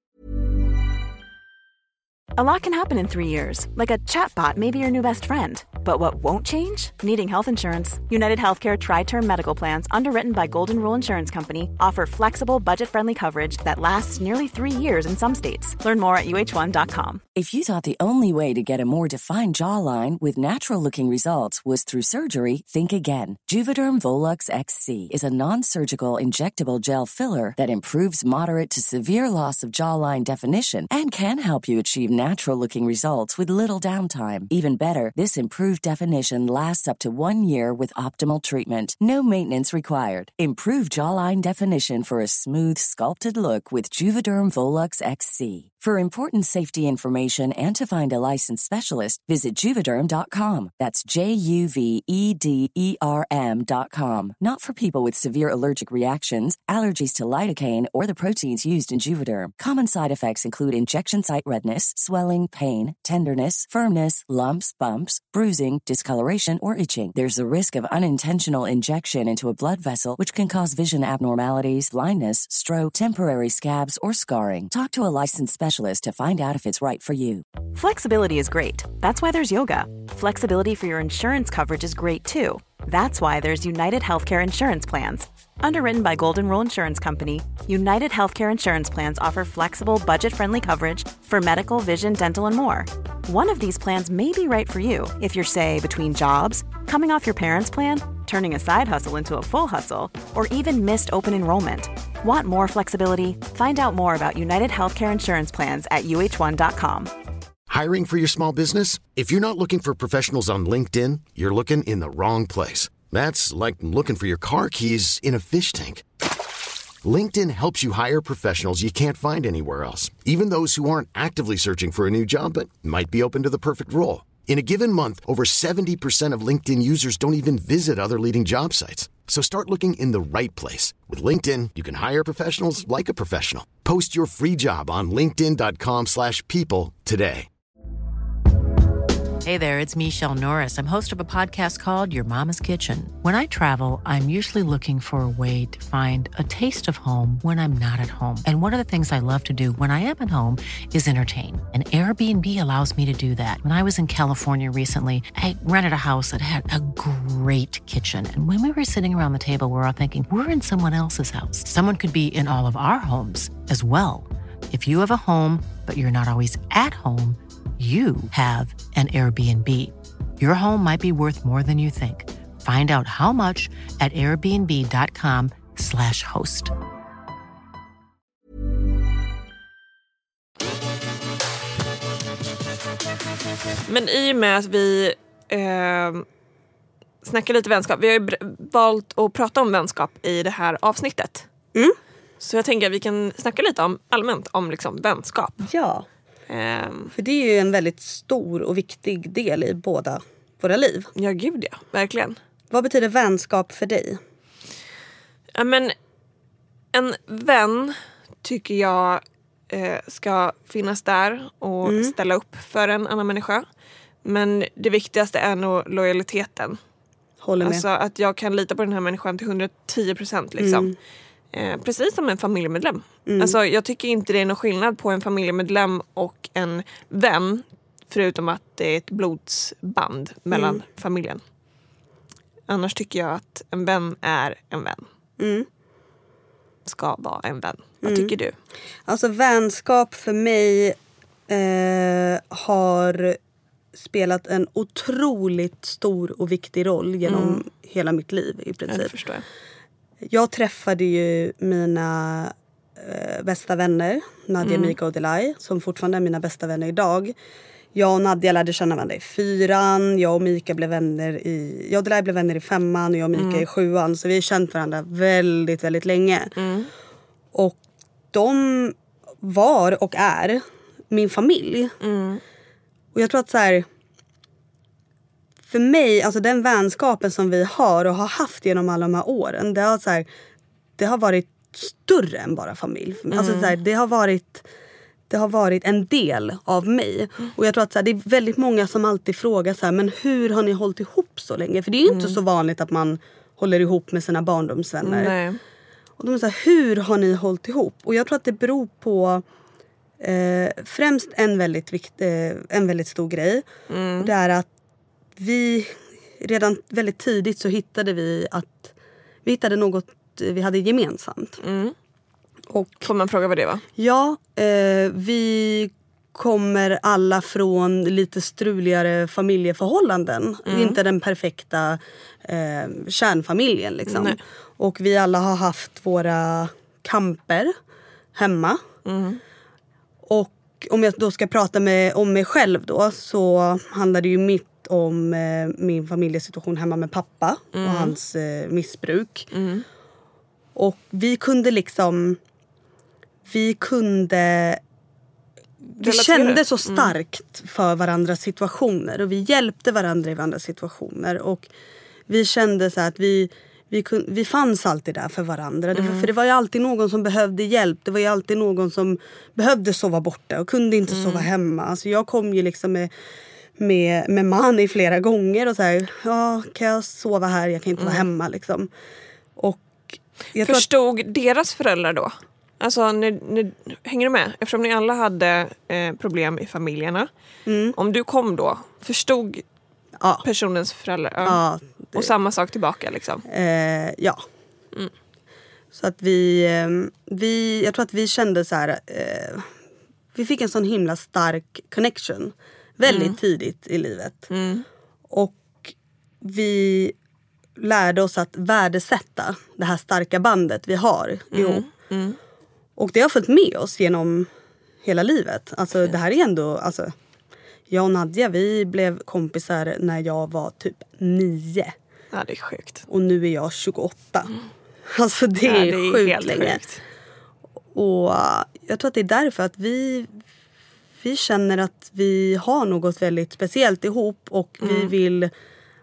A lot can happen in three years, like a chatbot may be your new best friend. But what won't change? Needing health insurance. United Healthcare Tri-Term Medical Plans, underwritten by Golden Rule Insurance Company, offer flexible, budget-friendly coverage that lasts nearly three years in some states. Learn more at U H one dot com. If you thought the only way to get a more defined jawline with natural-looking results was through surgery, think again. Juvederm Volux X C is a non-surgical injectable gel filler that improves moderate to severe loss of jawline definition and can help you achieve natural-looking results with little downtime. Even better, this improved definition lasts up to one year with optimal treatment. No maintenance required. Improve jawline definition for a smooth, sculpted look with Juvederm Volux X C. For important safety information and to find a licensed specialist, visit Juvederm dot com. That's J U V E D E R M dot com. Not for people with severe allergic reactions, allergies to lidocaine, or the proteins used in Juvederm. Common side effects include injection site redness, swelling, pain, tenderness, firmness, lumps, bumps, bruising, discoloration, or itching. There's a risk of unintentional injection into a blood vessel, which can cause vision abnormalities, blindness, stroke, temporary scabs, or scarring. Talk to a licensed specialist to find out if it's right for you. Flexibility is great. That's why there's yoga. Flexibility for your insurance coverage is great too. That's why there's United Healthcare Insurance Plans. Underwritten by Golden Rule Insurance Company, United Healthcare Insurance Plans offer flexible, budget-friendly coverage for medical, vision, dental, and more. One of these plans may be right for you if you're, say, between jobs, coming off your parents' plan, turning a side hustle into a full hustle, or even missed open enrollment. Want more flexibility? Find out more about United Healthcare Insurance Plans at U H one dot com. Hiring for your small business? If you're not looking for professionals on LinkedIn, you're looking in the wrong place. That's like looking for your car keys in a fish tank. LinkedIn helps you hire professionals you can't find anywhere else, even those who aren't actively searching for a new job but might be open to the perfect role. In a given month, over seventy percent of LinkedIn users don't even visit other leading job sites. So start looking in the right place. With LinkedIn, you can hire professionals like a professional. Post your free job on linkedin dot com slash people today. Hey there, it's Michelle Norris. I'm host of a podcast called Your Mama's Kitchen. When I travel, I'm usually looking for a way to find a taste of home when I'm not at home. And one of the things I love to do when I am at home is entertain. And Airbnb allows me to do that. When I was in California recently, I rented a house that had a great kitchen. And when we were sitting around the table, we were all thinking, we're in someone else's house. Someone could be in all of our homes as well. If you have a home, but you're not always at home, you have an Airbnb. Your home might be worth more than you think. Find out how much at airbnb dot com slash host. Men i och med att vi eh, snackar lite vänskap, vi har ju br- valt att prata om vänskap i det här avsnittet. Mm. Så jag tänker att vi kan snacka lite om allmänt om liksom vänskap. Ja. Um, För det är ju en väldigt stor och viktig del i båda våra liv. Ja, gud ja. Verkligen. Vad betyder vänskap för dig? Ja, men en vän tycker jag eh, ska finnas där och mm. ställa upp för en annan människa. Men det viktigaste är nog lojaliteten. Håller med. Alltså att jag kan lita på den här människan till hundratio procent liksom. Mm. Eh, precis som en familjemedlem. Mm. Alltså, jag tycker inte det är någon skillnad på en familjemedlem och en vän. Förutom att det är ett blodsband mellan mm. familjen. Annars tycker jag att en vän är en vän. Mm. Ska vara en vän. Vad Mm. tycker du? Alltså vänskap för mig eh, har spelat en otroligt stor och viktig roll genom mm. hela mitt liv i princip. Jag förstår. Jag träffade ju mina eh, bästa vänner, Nadia, mm. Mika och Delay, som fortfarande är mina bästa vänner idag. Jag och Nadia lärde känna varandra i fyran. Jag och Mika blev vänner i... Jag och Delay blev vänner i femman och jag och Mika mm. i sjuan. Så vi har känt varandra väldigt, väldigt länge. Mm. Och de var och är min familj. Mm. Och jag tror att så här... För mig, alltså den vänskapen som vi har och har haft genom alla de här åren. Det har, så här, det har varit större än bara familj. Mm. Alltså så här, det har varit... Det har varit en del av mig. Mm. Och jag tror att så här, det är väldigt många som alltid frågar så här, men hur har ni hållit ihop så länge? För det är ju mm. inte så vanligt att man håller ihop med sina barndomsvänner. Nej. Och de är så här, hur har ni hållit ihop? Och jag tror att det beror på eh, främst en väldigt, vikt, eh, en väldigt stor grej. Mm. Och det är att vi redan väldigt tidigt så hittade vi att vi hittade något vi hade gemensamt. Mm. Och, får man fråga vad det var? Ja, eh, vi kommer alla från lite struligare familjeförhållanden. Mm. Inte den perfekta eh, kärnfamiljen liksom. Nej. Och vi alla har haft våra kamper hemma. Mm. Och om jag då ska prata med, om mig själv då, så handlar det ju mitt om eh, min familjesituation hemma med pappa mm. och hans eh, missbruk. Mm. Och vi kunde liksom... Vi kunde... Vi kände så starkt mm. för varandras situationer. Och vi hjälpte varandra i varandras situationer. Och vi kände så att vi, vi, kunde, vi fanns alltid där för varandra. Mm. Det, för det var ju alltid någon som behövde hjälp. Det var ju alltid någon som behövde sova borta och kunde inte mm. sova hemma. Alltså jag kom ju liksom med, med, med man i flera gånger. Och så här, ja, kan jag sova här? Jag kan inte mm. vara hemma liksom. Och jag förstod att, deras föräldrar då? Alltså, ni, ni, hänger du med? Eftersom ni alla hade eh, problem i familjerna. Mm. Om du kom då, förstod ja. personens föräldrar? Ja. Ja, det, och samma sak tillbaka liksom? Eh, ja. Mm. Så att vi, vi... Jag tror att vi kände så här... Eh, vi fick en sån himla stark connection. Väldigt mm. tidigt i livet. Mm. Och vi lärde oss att värdesätta det här starka bandet vi har ihop. Mm. Mm. Och det har följt med oss genom hela livet. Alltså det här är ändå... Alltså, jag och Nadia, vi blev kompisar när jag var typ nio. Ja, det är sjukt. Och nu är jag tjugoåtta. Mm. Alltså det är, ja, det är sjukt helt länge. Sjukt. Och jag tror att det är därför att vi... Vi känner att vi har något väldigt speciellt ihop. Och mm. vi vill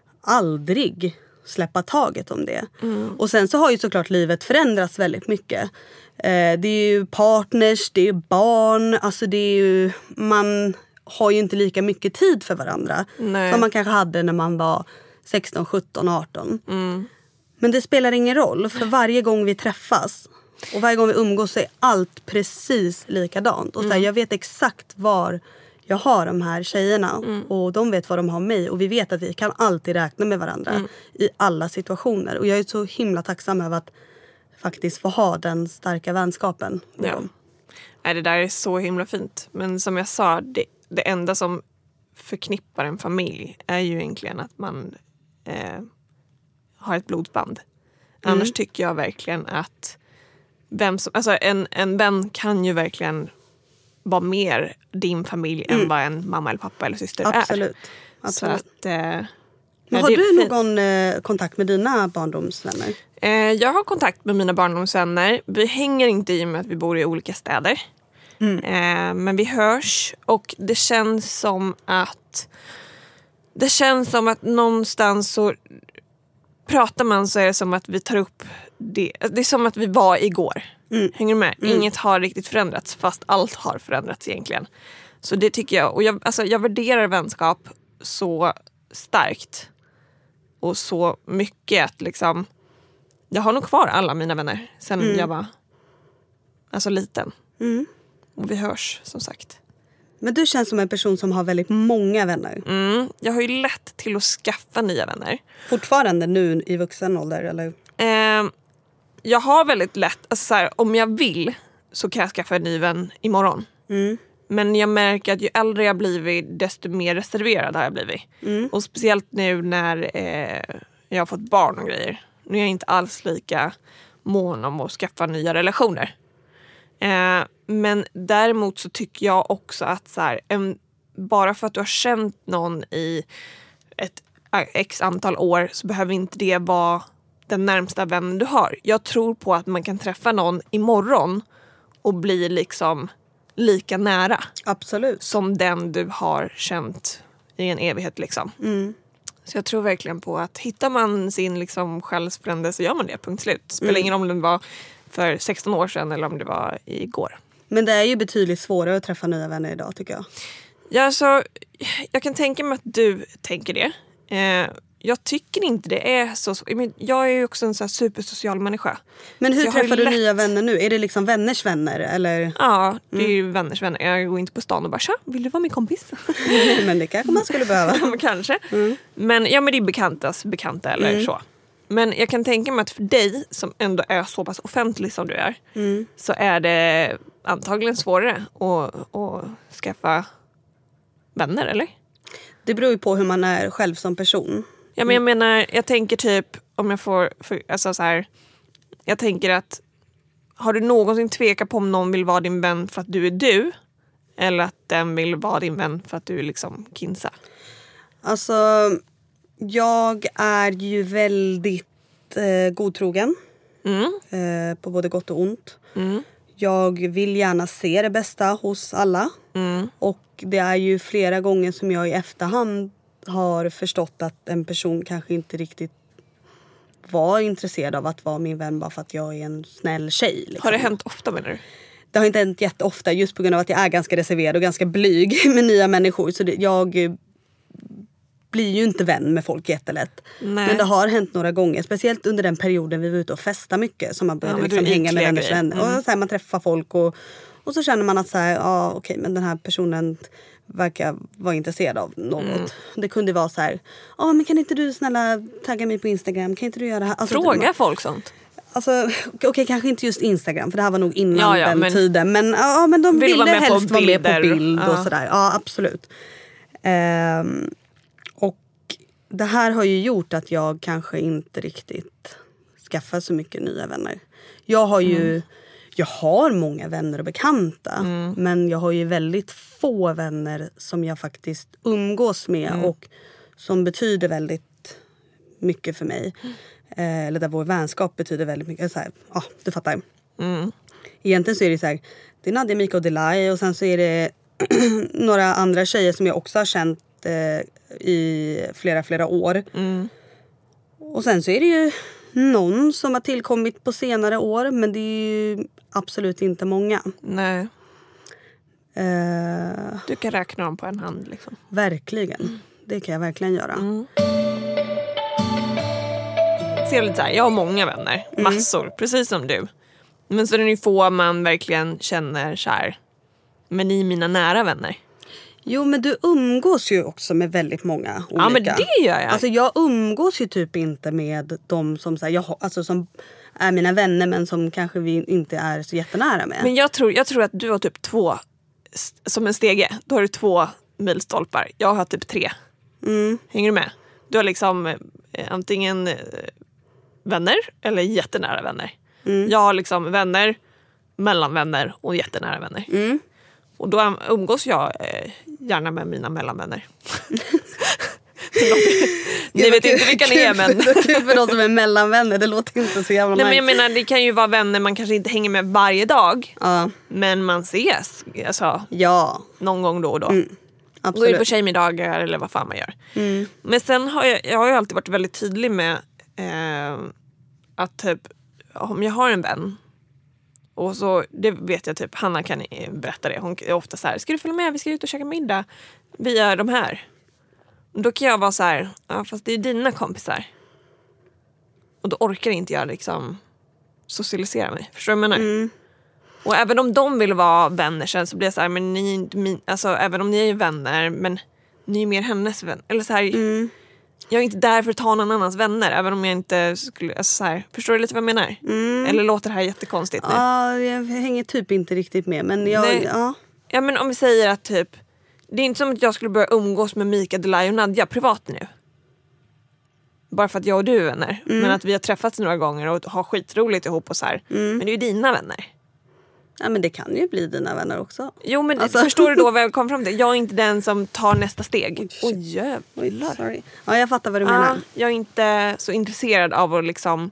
aldrig släppa taget om det. Mm. Och sen så har ju såklart livet förändrats väldigt mycket. Eh, det är ju partners, det är barn. Alltså det är ju... Man har ju inte lika mycket tid för varandra. Nej. Som man kanske hade när man var sexton, sjutton, arton. Mm. Men det spelar ingen roll. För varje gång vi träffas och varje gång vi umgås så är allt precis likadant. Och så här, mm. jag vet exakt var jag har de här tjejerna. Mm. Och de vet vad de har mig. Och vi vet att vi kan alltid räkna med varandra. Mm. I alla situationer. Och jag är så himla tacksam över att faktiskt få ha den starka vänskapen med ja. dem. Nej, det där är så himla fint. Men som jag sa, det, det enda som förknippar en familj är ju egentligen att man eh, har ett blodsband. Mm. Annars tycker jag verkligen att vem som, alltså en, en vän kan ju verkligen vara mer din familj mm. än vad en mamma eller pappa eller syster Absolut. är. Absolut. Så att, eh, Men har du någon eh, kontakt med dina barndomsvänner? Eh, jag har kontakt med mina barndomsvänner. Vi hänger inte i och med att vi bor i olika städer. Mm. Eh, men vi hörs. Och det känns som att det känns som att någonstans så pratar man så är det som att vi tar upp det. Det är som att vi var igår. Mm. Hänger du med? Mm. Inget har riktigt förändrats fast allt har förändrats egentligen. Så det tycker jag. Och jag, alltså, jag värderar vänskap så starkt. Och så mycket att liksom... Jag har nog kvar alla mina vänner sen mm. jag var alltså liten. Mm. Och vi hörs som sagt. Men du känns som en person som har väldigt många vänner. Mm, jag har ju lätt till att skaffa nya vänner. Fortfarande nu i vuxen ålder, eller? Eh, jag har väldigt lätt, alltså så här, om jag vill så kan jag skaffa en ny vän imorgon. Mm. Men jag märker att ju äldre jag blivit, desto mer reserverad har jag blivit. Mm. Och speciellt nu när eh, jag har fått barn och grejer. Nu är jag inte alls lika mån om att skaffa nya relationer. Eh, men däremot så tycker jag också att så här, en, bara för att du har känt någon i ett x antal år så behöver inte det vara den närmsta vännen du har. Jag tror på att man kan träffa någon imorgon och bli liksom lika nära. Absolut. Som den du har känt i en evighet liksom. Mm. Så jag tror verkligen på att hittar man sin liksom själsfrände så gör man det, punkt slut. Spelar Mm. ingen om det var för sexton år sedan eller om det var igår. Men det är ju betydligt svårare att träffa nya vänner idag, tycker jag. Ja, så jag kan tänka mig att du tänker det. Eh, jag tycker inte det är så... Jag är ju också en så här supersocial människa. Men hur träffar du lätt... nya vänner nu? Är det liksom vänners vänner? Eller? Ja, det är ju vänners vänner. Jag går inte på stan och bara, tja, vill du vara min kompis? Men det kanske man skulle behöva. men kanske. Mm. Men, ja, men det är bekantas bekanta eller mm. så. Men jag kan tänka mig att för dig som ändå är så pass offentlig som du är mm. så är det antagligen svårare att, att skaffa vänner, eller? Det beror ju på hur man är själv som person. Ja, men jag menar, jag tänker typ om jag får, för, alltså så här, jag tänker att har du någonsin tvekat på om någon vill vara din vän för att du är du eller att den vill vara din vän för att du är liksom kinsa? Alltså, jag är ju väldigt eh, godtrogen. Mm. Eh, på både gott och ont. Mm. Jag vill gärna se det bästa hos alla. Mm. Och det är ju flera gånger som jag i efterhand har förstått att en person kanske inte riktigt var intresserad av att vara min vän bara för att jag är en snäll tjej. Liksom. Har det hänt ofta, menar du? Det har inte hänt jätteofta just på grund av att jag är ganska reserverad och ganska blyg med nya människor. Så det, jag blir ju inte vän med folk jättelätt. Nej. Men det har hänt några gånger. Speciellt under den perioden vi var ute och festa mycket. Så man började ja, liksom hänga med vänners vänner. Mm. Och så här, man träffar folk och, och så känner man att så här, ja, okej, men den här personen verkar vara intresserad av något. Mm. Det kunde vara så här, ja, men kan inte du snälla tagga mig på Instagram? Kan inte du göra det här? Alltså, Fråga man, folk sånt? Alltså, okej, okay, kanske inte just Instagram, för det här var nog innan ja, ja, den men, tiden. Men, ja, men de ville helst vara med på bild ja. och sådär. Ja, absolut. Um, och det här har ju gjort att jag kanske inte riktigt skaffar så mycket nya vänner. Jag har ju, mm. jag har många vänner och bekanta. Mm. Men jag har ju väldigt få vänner som jag faktiskt umgås med. Mm. Och som betyder väldigt mycket för mig. Mm. Eh, eller där vår vänskap betyder väldigt mycket. Så här, ja, du fattar. Mm. Egentligen så är det så här, det är Nadia, Mika och Delay. Och sen så är det några andra tjejer som jag också har känt eh, i flera, flera år. Mm. Och sen så är det ju någon som har tillkommit på senare år. Men det är ju absolut inte många. Nej. Eh, du kan räkna dem på en hand liksom. Verkligen. Mm. Det kan jag verkligen göra. Mm. Ser lite så här, jag har många vänner, massor, mm. precis som du. Men så är det ju få man verkligen känner så här, men ni är mina nära vänner. Jo, men du umgås ju också med väldigt många olika. Ja, men det gör jag. Alltså jag umgås ju typ inte med de som, så här, jag, alltså, som är mina vänner men som kanske vi inte är så jättenära med. Men jag tror, jag tror att du har typ två, som en stege, då har du två milstolpar. Jag har typ tre. Mm. Hänger du med? Du har liksom eh, antingen... Eh, vänner eller jättenära vänner. Mm. Jag har liksom vänner, mellanvänner och jättenära vänner. Mm. Och då umgås jag eh, gärna med mina mellanvänner. Ni vet inte vilka ni är, men... Det är kul för de som är mellanvänner, det låter inte så jävla. Nej, men jag menar, det kan ju vara vänner man kanske inte hänger med varje dag. Ja. Men man ses alltså, ja. någon gång då och då. Mm. Absolut. Går ut på tjejmiddagar eller vad fan man gör. Mm. Men sen har jag, jag har ju alltid varit väldigt tydlig med Eh, att typ om jag har en vän och så, det vet jag typ, Hanna kan berätta det, hon är ofta så här, ska du följa med, vi ska ut och käka middag, vi är de här. Då kan jag vara så här, ja, fast det är dina kompisar. Och då orkar inte jag liksom socialisera mig, förstår du vad jag menar? Mm. Och även om de vill vara vänner sen så blir det så här, men ni är inte min, alltså även om ni är vänner, men ni är mer hennes vän. Eller så här, mm. jag är inte där för att ta någon annans vänner, även om jag inte skulle, alltså så här, förstår du lite vad jag menar? Mm. Eller låter det här jättekonstigt nu? Ja, jag hänger typ inte riktigt med, men jag, ja. Ja, men om vi säger att typ, det är inte som att jag skulle börja umgås med Mika, Delay och Nadja privat nu. Bara för att jag och du är vänner. Mm. Men att vi har träffats några gånger och har skitroligt ihop och så här. Mm. Men det är ju dina vänner. Ja, men det kan ju bli dina vänner också. Jo, men alltså. Förstår du då vad jag kom fram till? Jag är inte den som tar nästa steg. Oj, oh, jävlar. Sorry. Ja, jag fattar vad du ja, menar. Jag är inte så intresserad av att liksom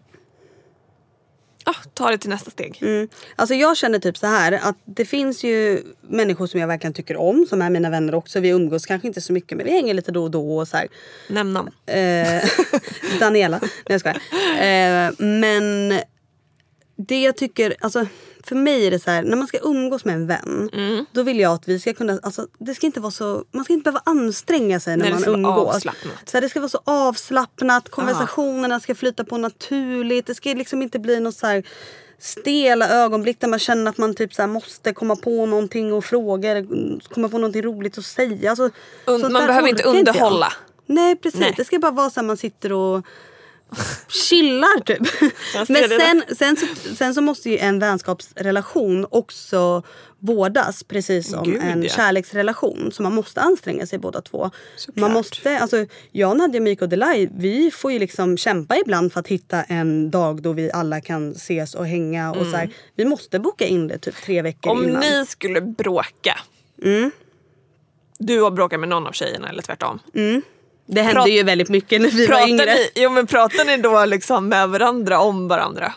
ah, ta det till nästa steg. Mm. Alltså jag känner typ så här att det finns ju människor som jag verkligen tycker om, som är mina vänner också. Vi umgås kanske inte så mycket, men vi hänger lite då och då och så här. Nämn namn. Eh, Daniela. Nej, jag skojar. Eh, men det jag tycker, alltså för mig är det så här, när man ska umgås med en vän, mm. då vill jag att vi ska kunna, alltså det ska inte vara så, man ska inte behöva anstränga sig när, när man umgås. Så här, det ska vara så avslappnat, konversationerna Aha. ska flyta på naturligt, det ska liksom inte bli något så här stela ögonblick där man känner att man typ så här måste komma på någonting och fråga, komma på någonting roligt att säga. Alltså, Und, man behöver inte underhålla. Inte Nej, precis. Nej. Det ska bara vara så här man sitter och chillar typ. Men sen, sen, så, sen så måste ju en vänskapsrelation också vårdas, precis som Gud, en ja. kärleksrelation. Så man måste anstränga sig båda två. Såklart. Man måste, alltså jag, Nadja, Mika och Delay, vi får ju liksom kämpa ibland för att hitta en dag då vi alla kan ses och hänga och mm. så här. Vi måste boka in det typ tre veckor Om innan. Om ni skulle bråka mm. du har bråkat med någon av tjejerna eller tvärtom mm. Det hände Prat- ju väldigt mycket när vi var yngre. Ni, jo, men pratar ni då liksom med varandra om varandra?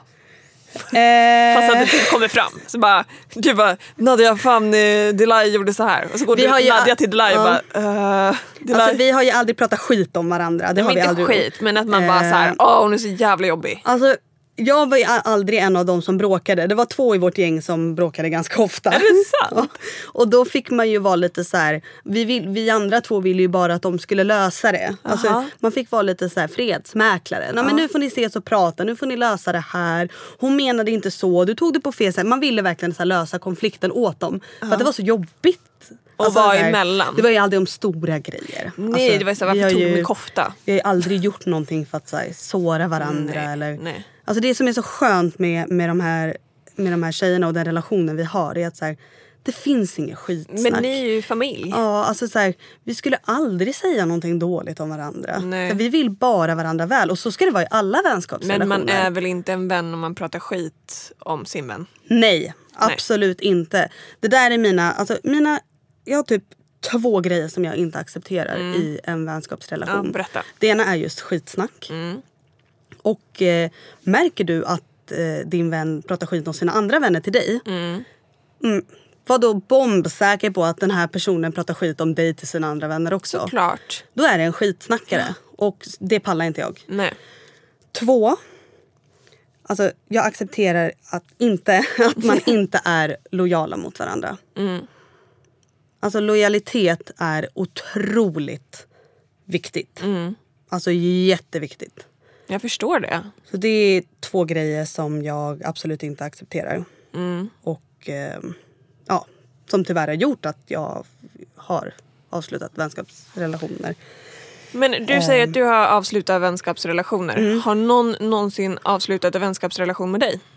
Eh. Fast att det typ kommer fram. Så bara, du bara, Nadja, fan, Delay gjorde så här. Och så går vi du, har ju, Nadja till Delay och ja. bara, uh, alltså, vi har ju aldrig pratat skit om varandra. Det har vi inte aldrig skit, gjort. Men att man bara så här, åh, hon är så jävla jobbig. Alltså, jag var ju aldrig en av dem som bråkade. Det var två i vårt gäng som bråkade ganska ofta. Är det sant? och, och då fick man ju vara lite så här. Vi, vill, vi andra två ville ju bara att de skulle lösa det. Alltså, man fick vara lite så här fredsmäklare. Nej, men nu får ni ses och prata. Nu får ni lösa det här. Hon menade inte så. Du tog det på fel sätt. Man ville verkligen så här lösa konflikten åt dem. För att det var så jobbigt. Och alltså, var här, emellan. Det var ju aldrig om stora grejer. Nej, alltså, det var så här, varför tog du med kofta? Vi har ju aldrig gjort någonting för att så här, såra varandra. Nej, eller, nej. Alltså det som är så skönt med, med, de här, med de här tjejerna och den relationen vi har är att så här, det finns ingen skitsnack. Men ni är ju familj. Ja, alltså så här, vi skulle aldrig säga någonting dåligt om varandra. Nej. För vi vill bara varandra väl. Och så ska det vara i alla vänskapsrelationer. Men man är väl inte en vän om man pratar skit om sin vän? Nej, absolut Nej. inte. Det där är mina, alltså mina, jag har typ två grejer som jag inte accepterar mm. i en vänskapsrelation. Ja, berätta. Det ena är just skitsnack. Mm. Och eh, märker du att eh, din vän pratar skit om sina andra vänner till dig. Mm. Mm, var då bombsäker på att den här personen pratar skit om dig till sina andra vänner också. Såklart. Då är det en skitsnackare. Ja. Och det pallar inte jag. Nej. Två. Alltså jag accepterar att, inte, att man inte är lojala mot varandra. Mm. Alltså lojalitet är otroligt viktigt. Mm. Alltså jätteviktigt. Jag förstår det. Så det är två grejer som jag absolut inte accepterar. Mm. Och eh, ja, som tyvärr har gjort att jag har avslutat vänskapsrelationer. Men du säger att du har avslutat vänskapsrelationer. Mm. Har någon någonsin avslutat en vänskapsrelation med dig?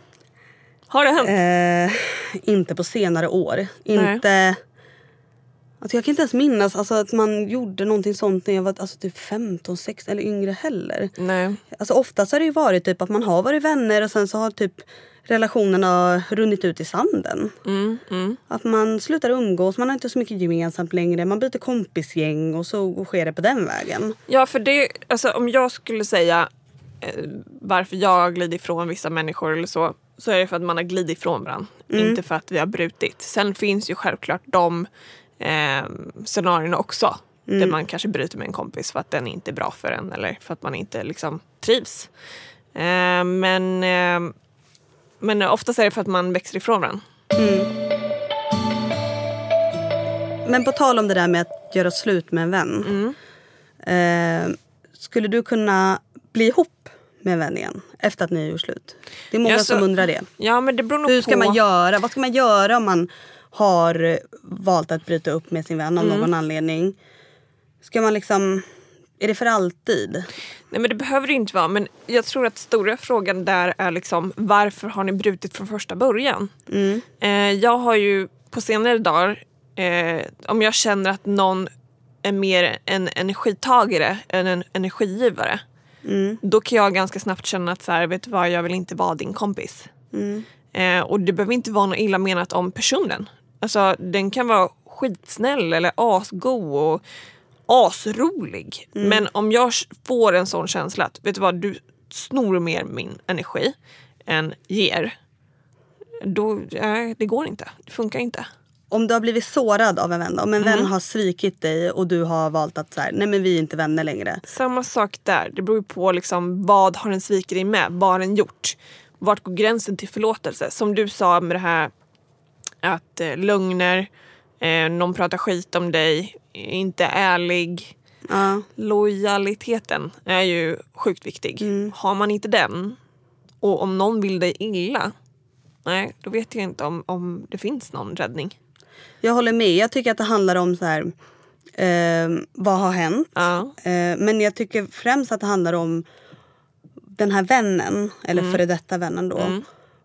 Har det hänt? Eh, inte på senare år. Nej. Inte... Alltså jag kan inte ens minnas alltså, att man gjorde någonting sånt när jag var alltså, typ femton, sexton eller yngre heller. Nej. Alltså oftast har det ju varit typ att man har varit vänner och sen så har typ relationerna runnit ut i sanden. Mm, mm. Att man slutar umgås, man har inte så mycket gemensamt längre. Man byter kompisgäng och så sker det på den vägen. Ja, för det, alltså om jag skulle säga eh, varför jag glider ifrån vissa människor eller så, så är det för att man har glidit ifrån varandra. Mm. Inte för att vi har brutit. Sen finns ju självklart de eh, scenarierna också. Mm. Där man kanske bryter med en kompis för att den inte är bra för en. Eller för att man inte liksom trivs. Eh, men, eh, men oftast är det för att man växer ifrån varandra. Mm. Men på tal om det där med att göra slut med en vän. Mm. Eh, skulle du kunna bli ihop med en vän igen efter att ni har gjort slut? Det är många Ja, så, som undrar det. Ja, men det beror nog Hur ska på. man göra? Vad ska man göra om man har valt att bryta upp med sin vän av Mm. någon anledning? Ska man liksom... Är det för alltid? Nej, men det behöver det inte vara. Men jag tror att stora frågan där är liksom, varför har ni brutit från första början? Mm. Eh, jag har ju på senare dagar, eh, om jag känner att någon är mer en energitagare än en energigivare, Mm. då kan jag ganska snabbt känna att så här, vet du vad, jag vill inte vara din kompis. Mm. Eh, och det behöver inte vara något illa menat om personen. Alltså, den kan vara skitsnäll eller asgo och asrolig. Mm. Men om jag får en sån känsla att, vet du vad, du snor mer min energi än ger, då, eh, det går inte. Det funkar inte. Om du har blivit sårad av en vän, om en Mm. vän har svikit dig och du har valt att så här, nej men vi är inte vänner längre. Samma sak där. Det beror på liksom, vad har den svikit dig med? Vad har den gjort? Vart går gränsen till förlåtelse? Som du sa med det här att eh, lögner, eh, någon pratar skit om dig, inte ärlig. Ja. Lojaliteten är ju sjukt viktig. Mm. Har man inte den, och om någon vill dig illa, nej, då vet jag inte om, om det finns någon räddning. Jag håller med. Jag tycker att det handlar om så här, eh, vad har hänt? Ja. Eh, men jag tycker främst att det handlar om den här vännen, eller Mm. före detta vännen då. Mm.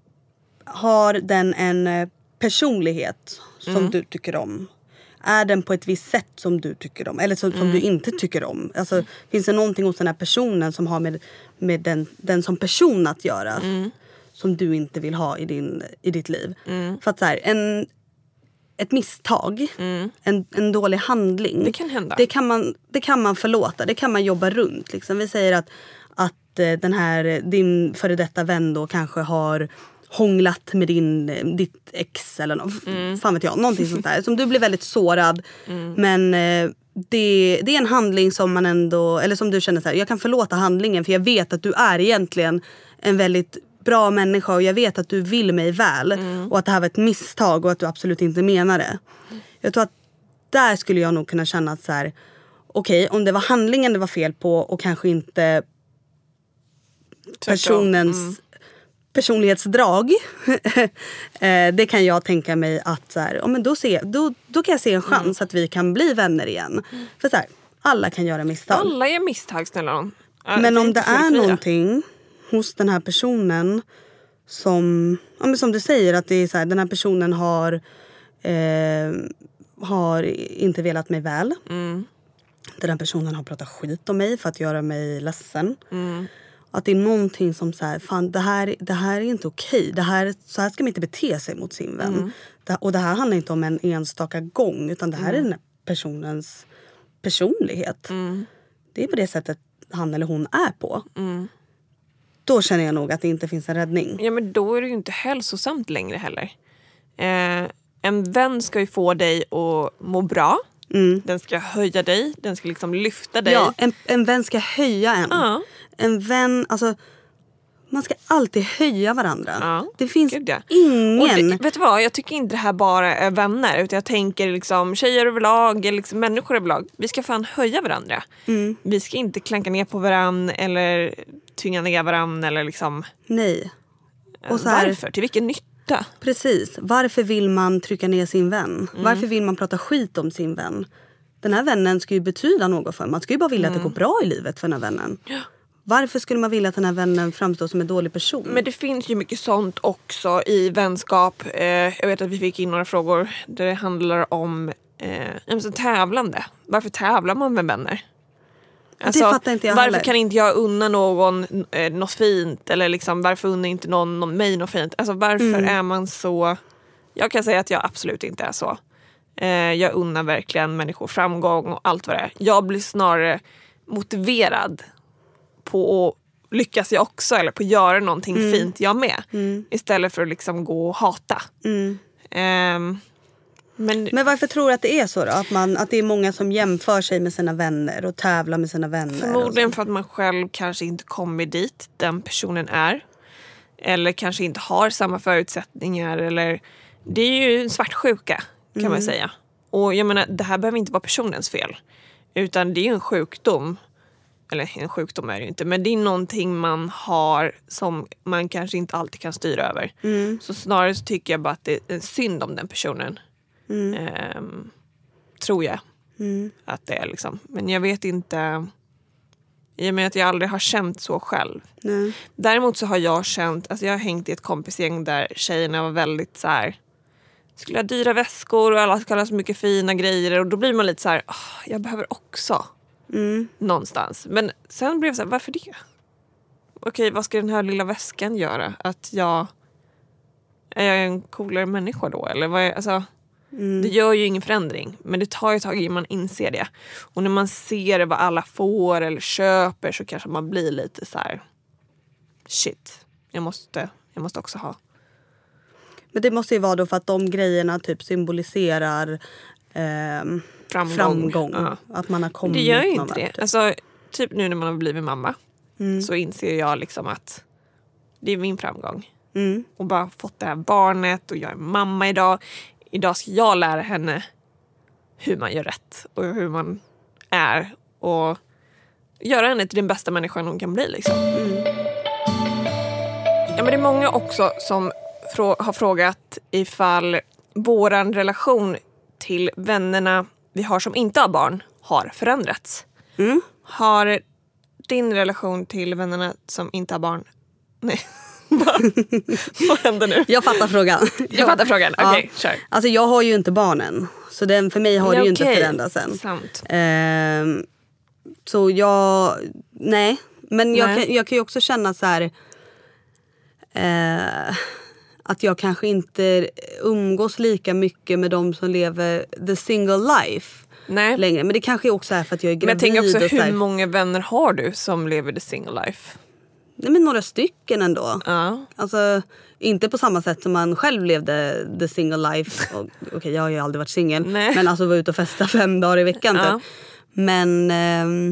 Har den en eh, personlighet som Mm. du tycker om? Är den på ett visst sätt som du tycker om? Eller som, som Mm. du inte tycker om? Alltså, finns det någonting hos den här personen som har med, med den, den som person att göra? Mm. Som du inte vill ha i, din, i ditt liv? Mm. För att så här, en, ett misstag, Mm. en, en dålig handling. Det kan hända. Det kan man, det kan man förlåta. Det kan man jobba runt. Liksom. Vi säger att, att eh, den här, din före detta vän då kanske har hånglat med din, ditt ex eller något. Mm. Fan vet jag, någonting sånt där. Som du blir väldigt sårad. Mm. Men eh, det, det är en handling som man ändå, eller som du känner så här, jag kan förlåta handlingen för jag vet att du är egentligen en väldigt bra människa och jag vet att du vill mig väl. Mm. Och att det här var ett misstag och att du absolut inte menar det. Jag tror att där skulle jag nog kunna känna att så här, okej, om det var handlingen det var fel på och kanske inte personens Mm. personlighetsdrag. eh, det kan jag tänka mig att så här, ja, men då, se, då, då kan jag se en chans att vi kan bli vänner igen. För så här, alla kan göra misstag. Alla är misstag, snälla någon. Men om det är någonting hos den här personen som, ja, men som du säger, att det är så här, den här personen har eh, har inte velat mig väl. Mm. Den här personen har pratat skit om mig för att göra mig ledsen. Mm. Att det är någonting som så här, fan det här, det här är inte okej. Det här, så här ska man inte bete sig mot sin vän. Mm. Det, och det här handlar inte om en enstaka gång, utan det här Mm. är den här personens personlighet. Mm. Det är på det sättet han eller hon är på. Mm. Då känner jag nog att det inte finns en räddning. Ja, men då är det ju inte hälsosamt längre heller. Eh, en vän ska ju få dig att må bra. Mm. Den ska höja dig. Den ska liksom lyfta dig. Ja, en, en vän ska höja en. Ja. En vän, alltså man ska alltid höja varandra. Ja, det finns gud, ja. ingen... Och det, vet du vad, jag tycker inte det här bara är vänner, utan jag tänker liksom tjejer överlag, eller liksom människor överlag. Vi ska fan höja varandra. Mm. Vi ska inte klanka ner på varann eller tynga ner varann eller liksom... Nej. Och så här, varför? Till vilken nytta? precis. Varför vill man trycka ner sin vän? Mm. Varför vill man prata skit om sin vän? Den här vännen ska ju betyda något för en. Man ska ju bara vilja Mm. att det går bra i livet för den här vännen. Ja. Varför skulle man vilja att den här vännen framstår som en dålig person? Men det finns ju mycket sånt också i vänskap. Eh, jag vet att vi fick in några frågor där det handlar om eh, så tävlande. Varför tävlar man med vänner? Alltså, fattar inte jag varför heller. kan inte jag unna någon eh, något fint? Eller liksom, varför unnar inte någon, någon mig något fint? Alltså, varför Mm. är man så... Jag kan säga att jag absolut inte är så. Eh, jag unnar verkligen människor framgång och allt vad det är. Jag blir snarare motiverad på att lyckas jag också, eller på att göra någonting Mm. fint jag med. Mm. Istället för att liksom gå och hata. Mm. Ehm, men Men varför tror du att det är så då? Att, man, att det är många som jämför sig med sina vänner och tävlar med sina vänner? förmodligen och så. för att man själv kanske inte kommer dit den personen är. Eller kanske inte har samma förutsättningar. Eller, det är ju en svartsjuka kan Mm. man säga. Och jag menar, det här behöver inte vara personens fel. Utan det är ju en sjukdom eller en sjukdom är det ju inte, men det är någonting man har som man kanske inte alltid kan styra över. Mm. Så snarare så tycker jag bara att det är en synd om den personen. Mm. Ehm, tror jag. Mm. Att det är liksom. Men jag vet inte, i och med att jag aldrig har känt så själv. Nej. Däremot så har jag känt, alltså jag har hängt i ett kompisgäng där tjejerna var väldigt så här, skulle ha dyra väskor och alla skulle ha så mycket fina grejer, och då blir man lite så här, oh, jag behöver också mm. någonstans. Men sen blev jag så här, varför det? Okej, vad ska den här lilla väskan göra? Att jag är jag en coolare människa då? Eller vad är, alltså, mm. det gör ju ingen förändring, men det tar ju ett tag innan man inser det. Och när man ser vad alla får eller köper, så kanske man blir lite så här, shit, jag måste, jag måste också ha. Men det måste ju vara då för att de grejerna typ symboliserar eh, framgång. framgång. Ja. Att man har kommit. Det gör ju inte det. Typ. Alltså, typ nu när man har blivit mamma mm. så inser jag liksom att det är min framgång. Mm. Och bara fått det här barnet, och jag är mamma idag. Idag ska jag lära henne hur man gör rätt och hur man är, och göra henne till den bästa människan hon kan bli liksom. Mm. Ja, men det är många också som har frågat ifall våran relation till vännerna vi har som inte har barn har förändrats. Mm. Har din relation till vännerna som inte har barn... Nej. Vad händer nu? Jag fattar frågan. Jag fattar frågan, okej, okay, ja. Kör. Alltså jag har ju inte barnen, så den, för mig har nej, det ju okay. inte förändrats än. Sant. Eh, så jag... Nej, men jag, nej. Kan, jag kan ju också känna så här... Eh, att jag kanske inte umgås lika mycket med de som lever the single life nej. Längre. Men det kanske också är för att jag är gravid. Men jag tänker också, hur här... många vänner har du som lever the single life? Nej, men några stycken ändå. Ja. Alltså, inte på samma sätt som man själv levde the single life. Okej, okay, jag har ju aldrig varit singel. Men alltså var ute och festa fem dagar i veckan. Ja. Men... Ehm...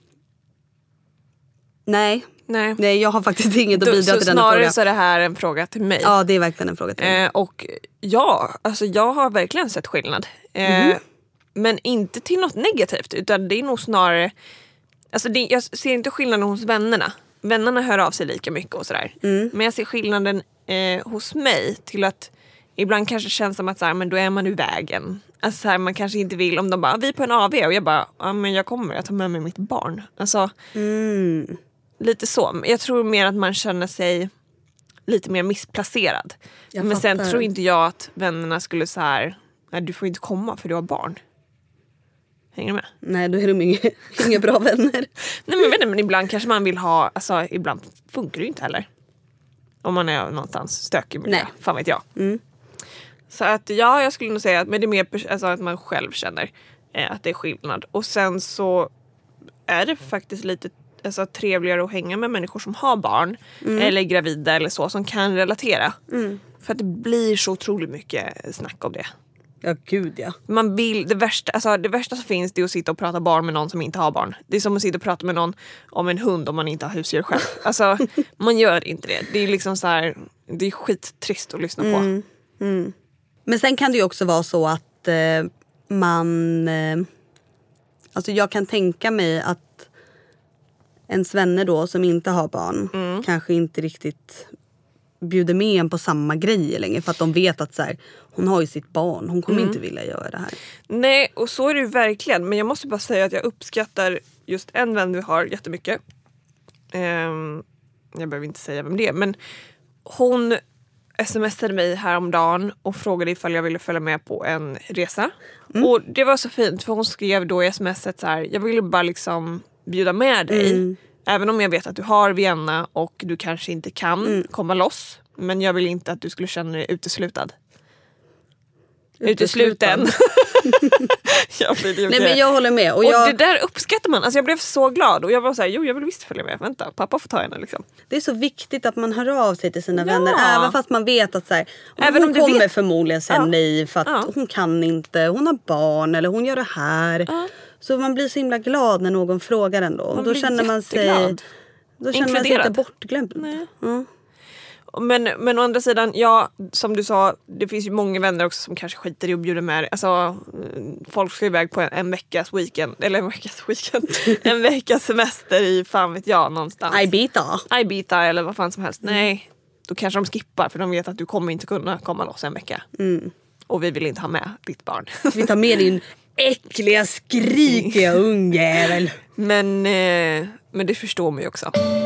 Nej. Nej. Nej, jag har faktiskt inget att bidra till den frågan. Snarare så är det här en fråga till mig. Ja, det är verkligen en fråga till mig. Eh, och ja, alltså jag har verkligen sett skillnad. Eh, mm. Men inte till något negativt, utan det är nog snarare... Alltså det, jag ser inte skillnaden hos vännerna. Vännerna hör av sig lika mycket och sådär. Mm. Men jag ser skillnaden eh, hos mig till att ibland kanske känns som att så här, men då är man ur vägen. Alltså så här, man kanske inte vill, om de bara, vi är på en A V, och jag bara, ja men jag kommer, jag tar med mig mitt barn. Alltså... Mm. Lite så. Jag tror mer att man känner sig lite mer missplacerad. Jag men fattar. Sen tror inte jag att vännerna skulle så här, nej, du får inte komma för du har barn. Hänger du med? Nej, då är de inga, inga bra vänner. Nej, men, men, men ibland kanske man vill ha, alltså ibland funkar det ju inte heller. Om man är någonstans stökig miljö. Nej. Fan vet jag. Mm. Så att ja, jag skulle nog säga att, men det är mer alltså, att man själv känner eh, att det är skillnad. Och sen så är det faktiskt lite alltså, trevligare att hänga med människor som har barn mm. eller gravida eller så, som kan relatera. Mm. För att det blir så otroligt mycket snack om det. Ja, gud ja. Man vill, det värsta, alltså, det värsta som finns, det är att sitta och prata barn med någon som inte har barn. Det är som att sitta och prata med någon om en hund om man inte har husdjur själv. Alltså, man gör inte det. Det är liksom så här, det är skittrist att lyssna mm. på. Mm. Men sen kan det ju också vara så att eh, man... Eh, alltså jag kan tänka mig att ens vänner då som inte har barn mm. kanske inte riktigt bjuder med en på samma grej längre, för att de vet att så här, hon har ju sitt barn, hon kommer mm. inte vilja göra det här. Nej, och så är det ju verkligen, men jag måste bara säga att jag uppskattar just en vän vi har jättemycket. Um, jag behöver inte säga vem det är, men hon smsade mig häromdagen och frågade ifall jag ville följa med på en resa. Mm. Och det var så fint, för hon skrev då i smset så här, jag ville bara liksom bjuda med dig. Mm. Även om jag vet att du har Vienna och du kanske inte kan mm. komma loss. Men jag vill inte att du skulle känna dig uteslutad. Utesluten. jag Nej, men jag håller med. Och, och jag... det där uppskattar man. Alltså jag blev så glad. Och jag var så här, jo jag vill visst följa med. Vänta, pappa får ta henne liksom. Det är så viktigt att man hör av sig till sina ja. vänner. Även fast man vet att så här, även hon om kommer vet... förmodligen säga ja. nej. För att ja. hon kan inte. Hon har barn. Eller hon gör det här. Ja. Så man blir så himla glad när någon frågar ändå. Man då känner man sig... Då känner man sig inte bortglömd. Nej. Mm. Men, men å andra sidan, ja, som du sa, det finns ju många vänner också som kanske skiter i att bjuda med. Alltså, folk ska iväg på en, en veckas weekend, eller en veckas weekend, en veckas semester i, fan vet jag, någonstans. Ibiza. Ibiza eller vad fan som helst. Mm. Nej, då kanske de skippar för de vet att du kommer inte kunna komma loss en vecka. Mm. Och vi vill inte ha med ditt barn. Vi tar med din äckliga, skrikiga ungjävel. Men, eh, men det förstår man ju också.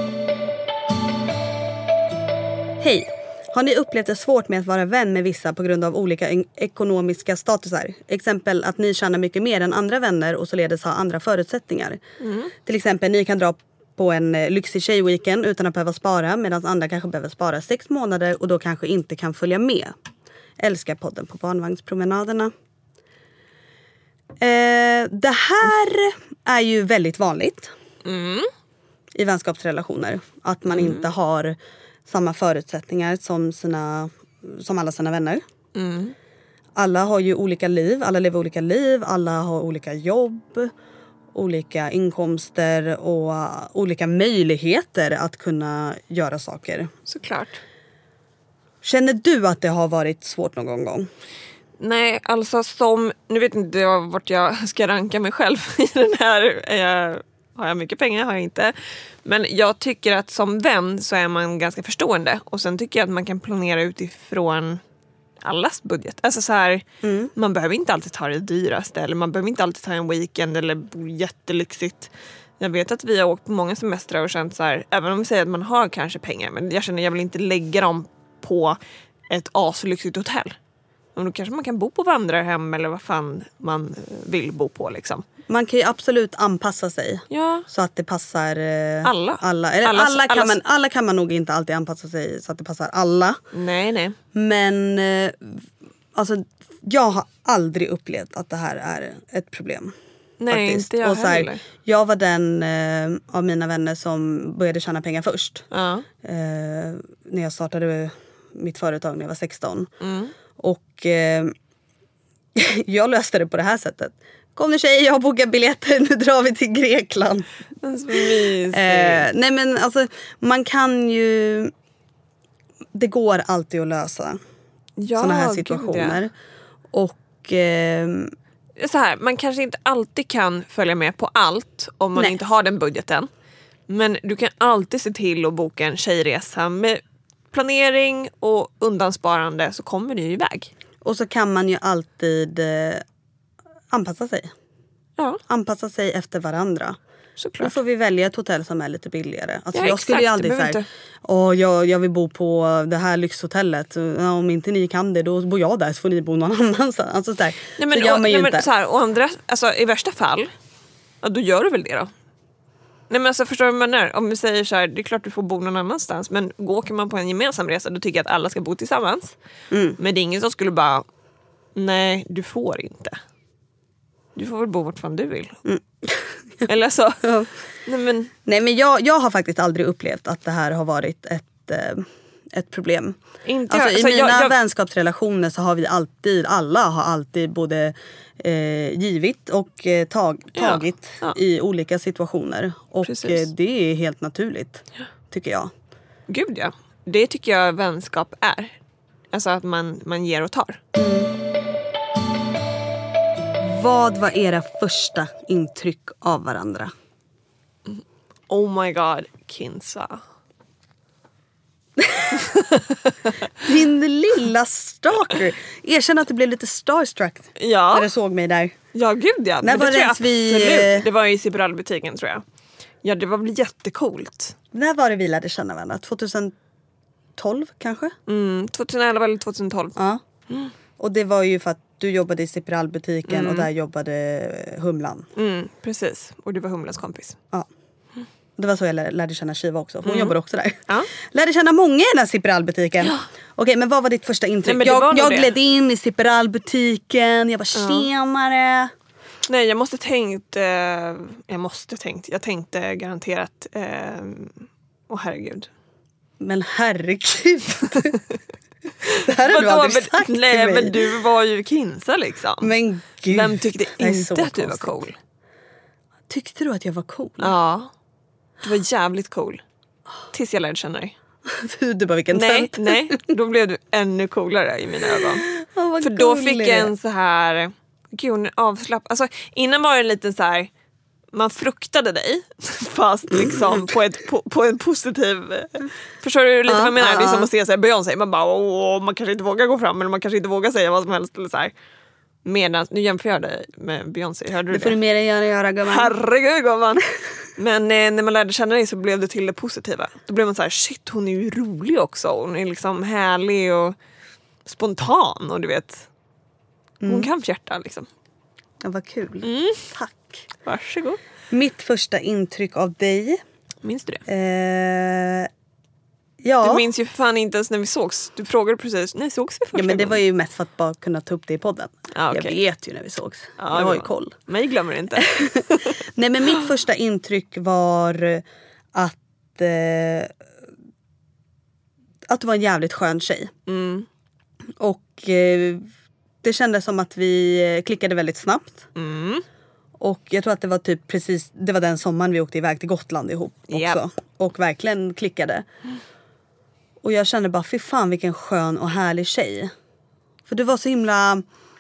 Hej, har ni upplevt det svårt med att vara vän med vissa på grund av olika ekonomiska statusar? Exempel att ni tjänar mycket mer än andra vänner och således har andra förutsättningar. Mm. Till exempel, ni kan dra på en lyxig tjejweekend utan att behöva spara, medan andra kanske behöver spara sex månader och då kanske inte kan följa med. Älskar podden på barnvagnspromenaderna. Eh, det här är ju väldigt vanligt mm. i vänskapsrelationer. Att man mm. inte har samma förutsättningar som, sina, som alla sina vänner. Mm. Alla har ju olika liv, alla lever olika liv, alla har olika jobb, olika inkomster och olika möjligheter att kunna göra saker. Såklart. Känner du att det har varit svårt någon gång? Nej, alltså som, nu vet inte jag vart jag ska ranka mig själv i den här. Jag, har jag mycket pengar? Har jag inte. Men jag tycker att som vän så är man ganska förstående. Och sen tycker jag att man kan planera utifrån allas budget. Alltså så här, mm. man behöver inte alltid ta det dyraste. Eller man behöver inte alltid ta en weekend eller bo jättelyxigt. Jag vet att vi har åkt på många semestrar och känt så här, även om vi säger att man har kanske pengar. Men jag känner att jag vill inte lägga dem på ett aslyxigt hotell. Och då kanske man kan bo på vandrarhem eller vad fan man vill bo på liksom. Man kan ju absolut anpassa sig. Ja. Så att det passar eh, alla. Alla. Eller alla, alla, kan alla... Man, alla kan man nog inte alltid anpassa sig så att det passar alla. Nej, nej. Men eh, alltså, jag har aldrig upplevt att det här är ett problem. Nej, faktiskt. inte jag och så här, heller. Jag var den eh, av mina vänner som började tjäna pengar först. Ja. Eh, när jag startade mitt företag när jag var sexton. Mm. Och eh, jag löste det på det här sättet. Kom nu tjejer, jag har bokat biljetter, nu drar vi till Grekland. Det är så mysigt. Eh, nej men alltså, man kan ju... Det går alltid att lösa ja, såna här situationer. Gud, ja. Och... Eh, så här, man kanske inte alltid kan följa med på allt om man nej. inte har den budgeten. Men du kan alltid se till att boka en tjejresa med planering och undansparande, så kommer du iväg. Och så kan man ju alltid eh, anpassa sig. Ja. Anpassa sig efter varandra. Såklart. Då får vi välja ett hotell som är lite billigare. Alltså ja, jag skulle exakt, ju aldrig säga, inte... åh jag, jag vill bo på det här lyxhotellet. Ja, om inte ni kan det, då bor jag där, så får ni bo någon annanstans. Alltså så där. Nej, men, så gör man ju nej, inte. Men, så här, och andra, alltså, i värsta fall, ja, då gör du väl det då. Nej men alltså förstår du vad man är? Om vi säger så här, det är klart du får bo någon annanstans. Men åker man på en gemensam resa, då tycker jag att alla ska bo tillsammans. Mm. Men det är ingen som skulle bara, nej du får inte. Du får väl bo vart fan du vill. Mm. Eller så. Ja. Nej men, nej, men jag, jag har faktiskt aldrig upplevt att det här har varit ett, eh, ett problem. Inte alltså, alltså, I mina jag, jag... vänskapsrelationer så har vi alltid, alla har alltid både eh, givit och eh, tag, tagit ja. Ja. i olika situationer. Och eh, det är helt naturligt, ja. tycker jag. Gud ja, det tycker jag vänskap är. Alltså att man, man ger och tar. Mm. Vad var era första intryck av varandra? Oh my god, Kinsa. Din lilla stalker. Erkänn att du blev lite starstruck ja. när du såg mig där. Ja, gud ja. När var det, det vi... Det var i Ciperall-butiken tror jag. Ja, det var väl jättecoolt. När var det vi lärde känna varandra? tjugohundratolv kanske? Mm, tjugoelva eller tjugotolv. Ja. Mm. Och det var ju för att du jobbade i Ciperall-butiken mm. och där jobbade Humlan. Mm, precis. Och du var Humlans kompis. Ja. Det var så jag lärde känna Shiva också. Hon mm. jobbade också där. Ja. Lärde känna många i den här Ciperall-butiken. Ja. Okej, men vad var ditt första intryck? Nej, jag jag gled in i Ciperall-butiken. Jag bara, tjenare. Nej, jag måste tänkt... Eh, jag måste tänkt... Jag tänkte garanterat... Åh, eh, oh, herregud. Men herregud. Det här har du aldrig men, sagt nej, till mig. Men du var ju Kinsa liksom. Men gud. Vem tyckte inte att du var cool? Tyckte du att jag var cool? Ja. Du var jävligt cool. Tills jag lärde känna dig. Du bara, vilken nej, tönt. nej, då blev du ännu coolare i mina ögon. Oh, För då fick jag en så här, gud, avslapp. Alltså innan var det lite så här, man fruktade dig fast liksom på ett på, på en positiv. Förstår du lite ja, vad jag menar? Ja, det är som ja. att se så här Beyoncé, man bara åh, man kanske inte vågar gå fram eller man kanske inte vågar säga vad som helst eller så här. Medan, nu jämför jag dig med Beyoncé, hörde du Det det? får du mer än göra, göra gumman. Herregud gumman. Men eh, när man lärde känna dig så blev det till det positiva. Då blev man så här, shit, hon är ju rolig också. Hon är liksom härlig och spontan och du vet. Hon Mm. kan fjärta liksom. Ja, vad kul. Mm. Tack. Varsågod. Mitt första intryck av dig. Minns du det? Eh, ja. Du minns ju för fan inte ens när vi sågs. Du frågade precis, nej sågs vi första ja, men det gången? var ju mest för att bara kunna ta upp det i podden. Ah, okay. Jag vet ju när vi sågs. Ja, jag har ju var. koll. Mig glömmer du inte. Nej, men mitt första intryck var att eh, att du var en jävligt skön tjej. Mm. Och eh, det kändes som att vi klickade väldigt snabbt. Mm. Och jag tror att det var typ precis, det var den sommaren vi åkte iväg till Gotland ihop också. Yep. Och verkligen klickade. Och jag kände bara, fy fan vilken skön och härlig tjej. För du var så himla...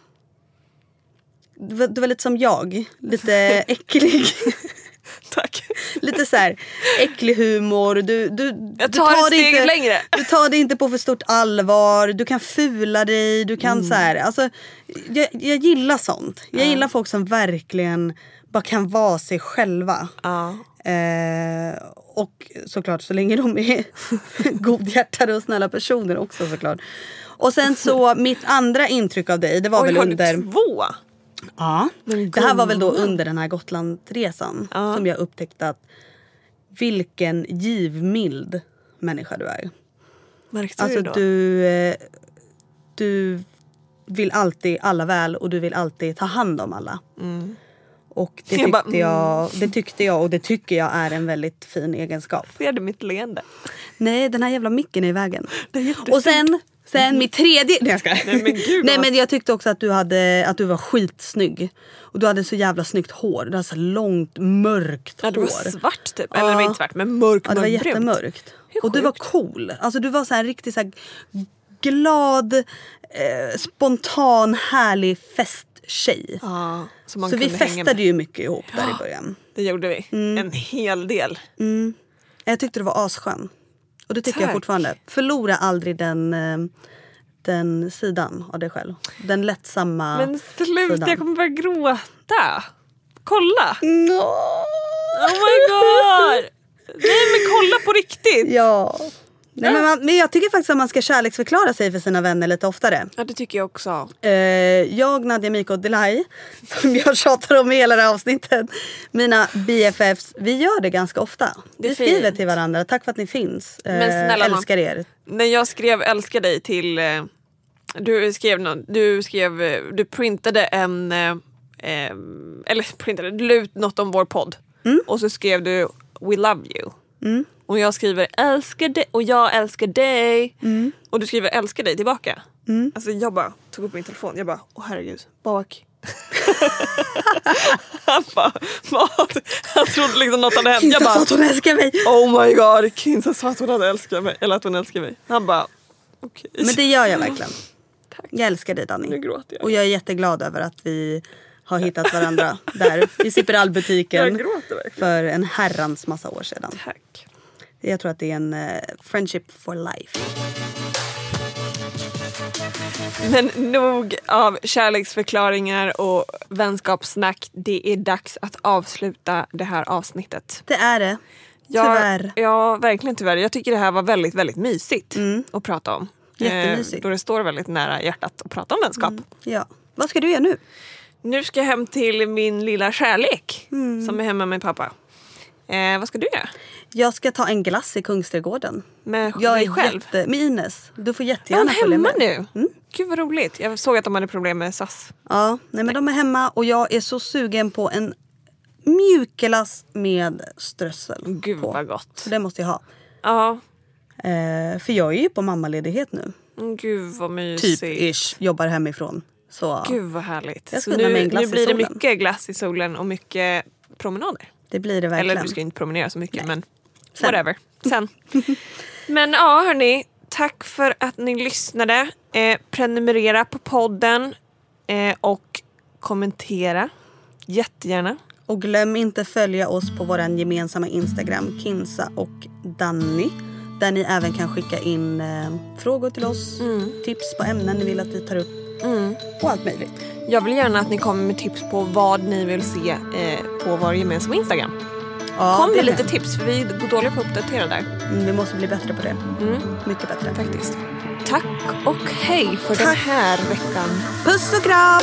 Du var, du var lite som jag. Lite äcklig. Tack. Lite så här äcklig humor. Du, du, Jag du tar ett det steg inte, längre. Du tar det inte på för stort allvar. Du kan fula dig. Du kan Mm. så här. Alltså, jag, jag gillar sånt. Jag Ja. gillar folk som verkligen bara kan vara sig själva. Ja. Eh, och såklart så länge de är godhjärtade och snälla personer också såklart. Och sen så mitt andra intryck av dig, det var Oj, väl har under... du två? Ja, Men det här var väl då gumman. under den här Gotlandresan Ja. som jag upptäckte att vilken givmild människa du är. Märkte Alltså du då? du, eh, du vill alltid alla väl och du vill alltid ta hand om alla. Mm. Och det Jag tyckte, bara, mm. jag, det tyckte jag och det tycker jag är en väldigt fin egenskap. Ser du mitt leende? Nej, den här jävla micken är i vägen. Det är jättefint. Och sen, sen mitt tredje... Nej, jag ska. Nej, men gud, Nej, vad- men jag tyckte också att du, hade, att du var skitsnygg. Och du hade så jävla snyggt hår. Du hade så långt, mörkt Ja, hår. det var svart typ. Ja. Eller det var inte svart, men mörk, Ja, det var mörkbrunt. jättemörkt. Hur Och du var sjukt. cool. Alltså du var så här riktigt så här glad, eh, spontan, härlig festtjej. Ja, så man Så vi kunde hänga festade med. ju mycket ihop där i början. Det gjorde vi. Mm. En hel del. Jag tyckte du var asskön. Och det tycker Tack. jag fortfarande. Förlora aldrig den, eh, den sidan av dig själv. Den lättsamma Men sluta, sidan. jag kommer börja gråta. Kolla! No. Oh my god! Nej men kolla på riktigt! Ja. Nej, men, man, men jag tycker faktiskt att man ska kärleksförklara sig för sina vänner lite oftare. Ja, det tycker jag också. Eh, jag, Nadia, Miko och Delay, som jag tjatar om i hela det här avsnittet, mina B F Fs, vi gör det ganska ofta. Det är vi skriver fint. till varandra, tack för att ni finns. Eh, Men snälla nån. älskar er. När jag skrev älskar dig till... Eh, du skrev någon, du skrev... eh, Du printade en... Eh, eh, eller printade, du la ut något om vår podd. Mm. Och så skrev du We love you. Och jag skriver älskar dig och jag älskar dig. Mm. Och du skriver älskar dig tillbaka. Alltså jag bara tog upp min telefon. Jag bara, åh herregud, bak. Han bara, vad? Han trodde liksom något hade hänt. Jag Kinsa sa bara, att hon älskar mig. oh my god, Kinsa sa att hon hade älskat mig. Eller att hon älskar mig. Han bara, okej. Men det gör jag verkligen. Tack. Jag älskar dig, Danny. Nu gråter jag. Och jag är jätteglad över att vi har hittat varandra där i Ciperal-butiken Jag gråter verkligen. för en herrans massa år sedan. Tack. Jag tror att det är en uh, friendship for life. Men nog av kärleksförklaringar och vänskapssnack. Det är dags att avsluta det här avsnittet. Det är det. Jag, Tyvärr. Ja, verkligen tyvärr. Jag tycker det här var väldigt, väldigt mysigt att prata om. Jättemysigt. Eh, då det står väldigt nära hjärtat att prata om vänskap. Ja. Vad ska du göra nu? Nu ska jag hem till min lilla kärlek som är hemma med pappa. Eh, vad ska du göra? Jag ska ta en glass i Kungsträdgården. Med Jag dig är själv? Jätte, med Ines. Du får Är jättegärna hon följa hemma med. nu? Gud vad roligt. Jag såg att de hade problem med S A S. Ja, nej, men de är hemma och jag är så sugen på en mjukglass med strössel Gud på. vad gott. Så det måste jag ha. Ja. Eh, för jag är ju på mammaledighet nu. Mm, Gud vad mysigt. Typ ish. Jobbar hemifrån. Så Gud vad härligt. Jag ska Så unna mig en nu, glass nu i blir det solen. mycket glass i solen och mycket promenader. det blir det verkligen. Eller du ska inte promenera så mycket men Sen. whatever. Sen. Men ja, hörni, tack för att ni lyssnade. Eh, prenumerera på podden eh, och kommentera jättegärna. Och glöm inte följa oss på vår gemensamma Instagram, Kinsa och Danny. Där ni även kan skicka in eh, frågor till oss, mm. tips på ämnen ni vill att vi tar upp mm. och allt möjligt. Jag vill gärna att ni kommer med tips på vad ni vill se eh, på vår gemensamma Instagram. Ja, Kom med lite det. tips, för vi är dåliga på att uppdatera där. Mm, vi måste bli bättre på det. Mm. Mycket bättre. Faktiskt. Tack och hej för Tack. den här veckan. Puss och kram!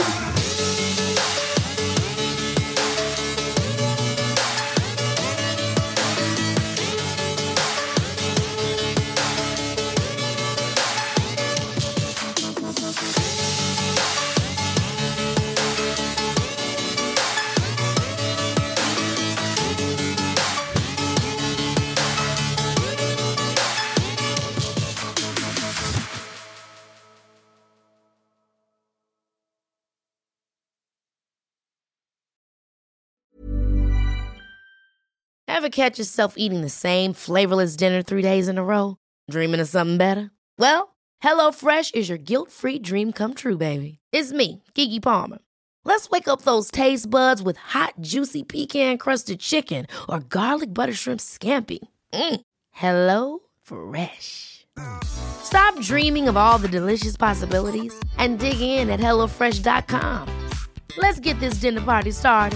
Ever catch yourself eating the same flavorless dinner three days in a row? Dreaming of something better? Well, HelloFresh is your guilt-free dream come true, baby. It's me, Keke Palmer. Let's wake up those taste buds with hot, juicy pecan-crusted chicken or garlic butter shrimp scampi. Mm. Hello Fresh. Stop dreaming of all the delicious possibilities and dig in at hello fresh dot com. Let's get this dinner party started.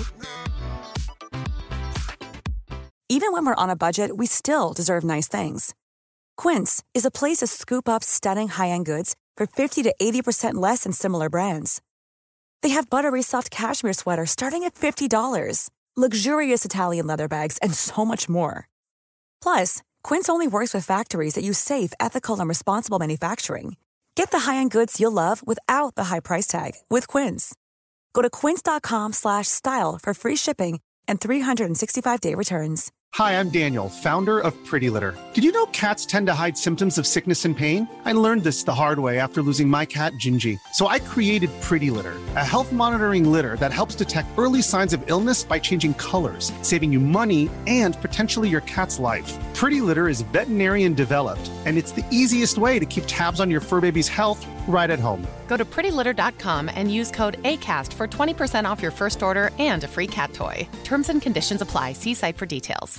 Even when we're on a budget, we still deserve nice things. Quince is a place to scoop up stunning high-end goods for fifty to eighty percent less than similar brands. They have buttery soft cashmere sweaters starting at fifty dollars, luxurious Italian leather bags, and so much more. Plus, Quince only works with factories that use safe, ethical, and responsible manufacturing. Get the high-end goods you'll love without the high price tag with Quince. Go to quince dot com slash style for free shipping and three sixty-five day returns. Hi, I'm Daniel, founder of Pretty Litter. Did you know cats tend to hide symptoms of sickness and pain? I learned this the hard way after losing my cat, Gingy. So I created Pretty Litter, a health monitoring litter that helps detect early signs of illness by changing colors, saving you money and potentially your cat's life. Pretty Litter is veterinarian developed, and it's the easiest way to keep tabs on your fur baby's health right at home. Go to pretty litter dot com and use code ACAST for twenty percent off your first order and a free cat toy. Terms and conditions apply. See site for details.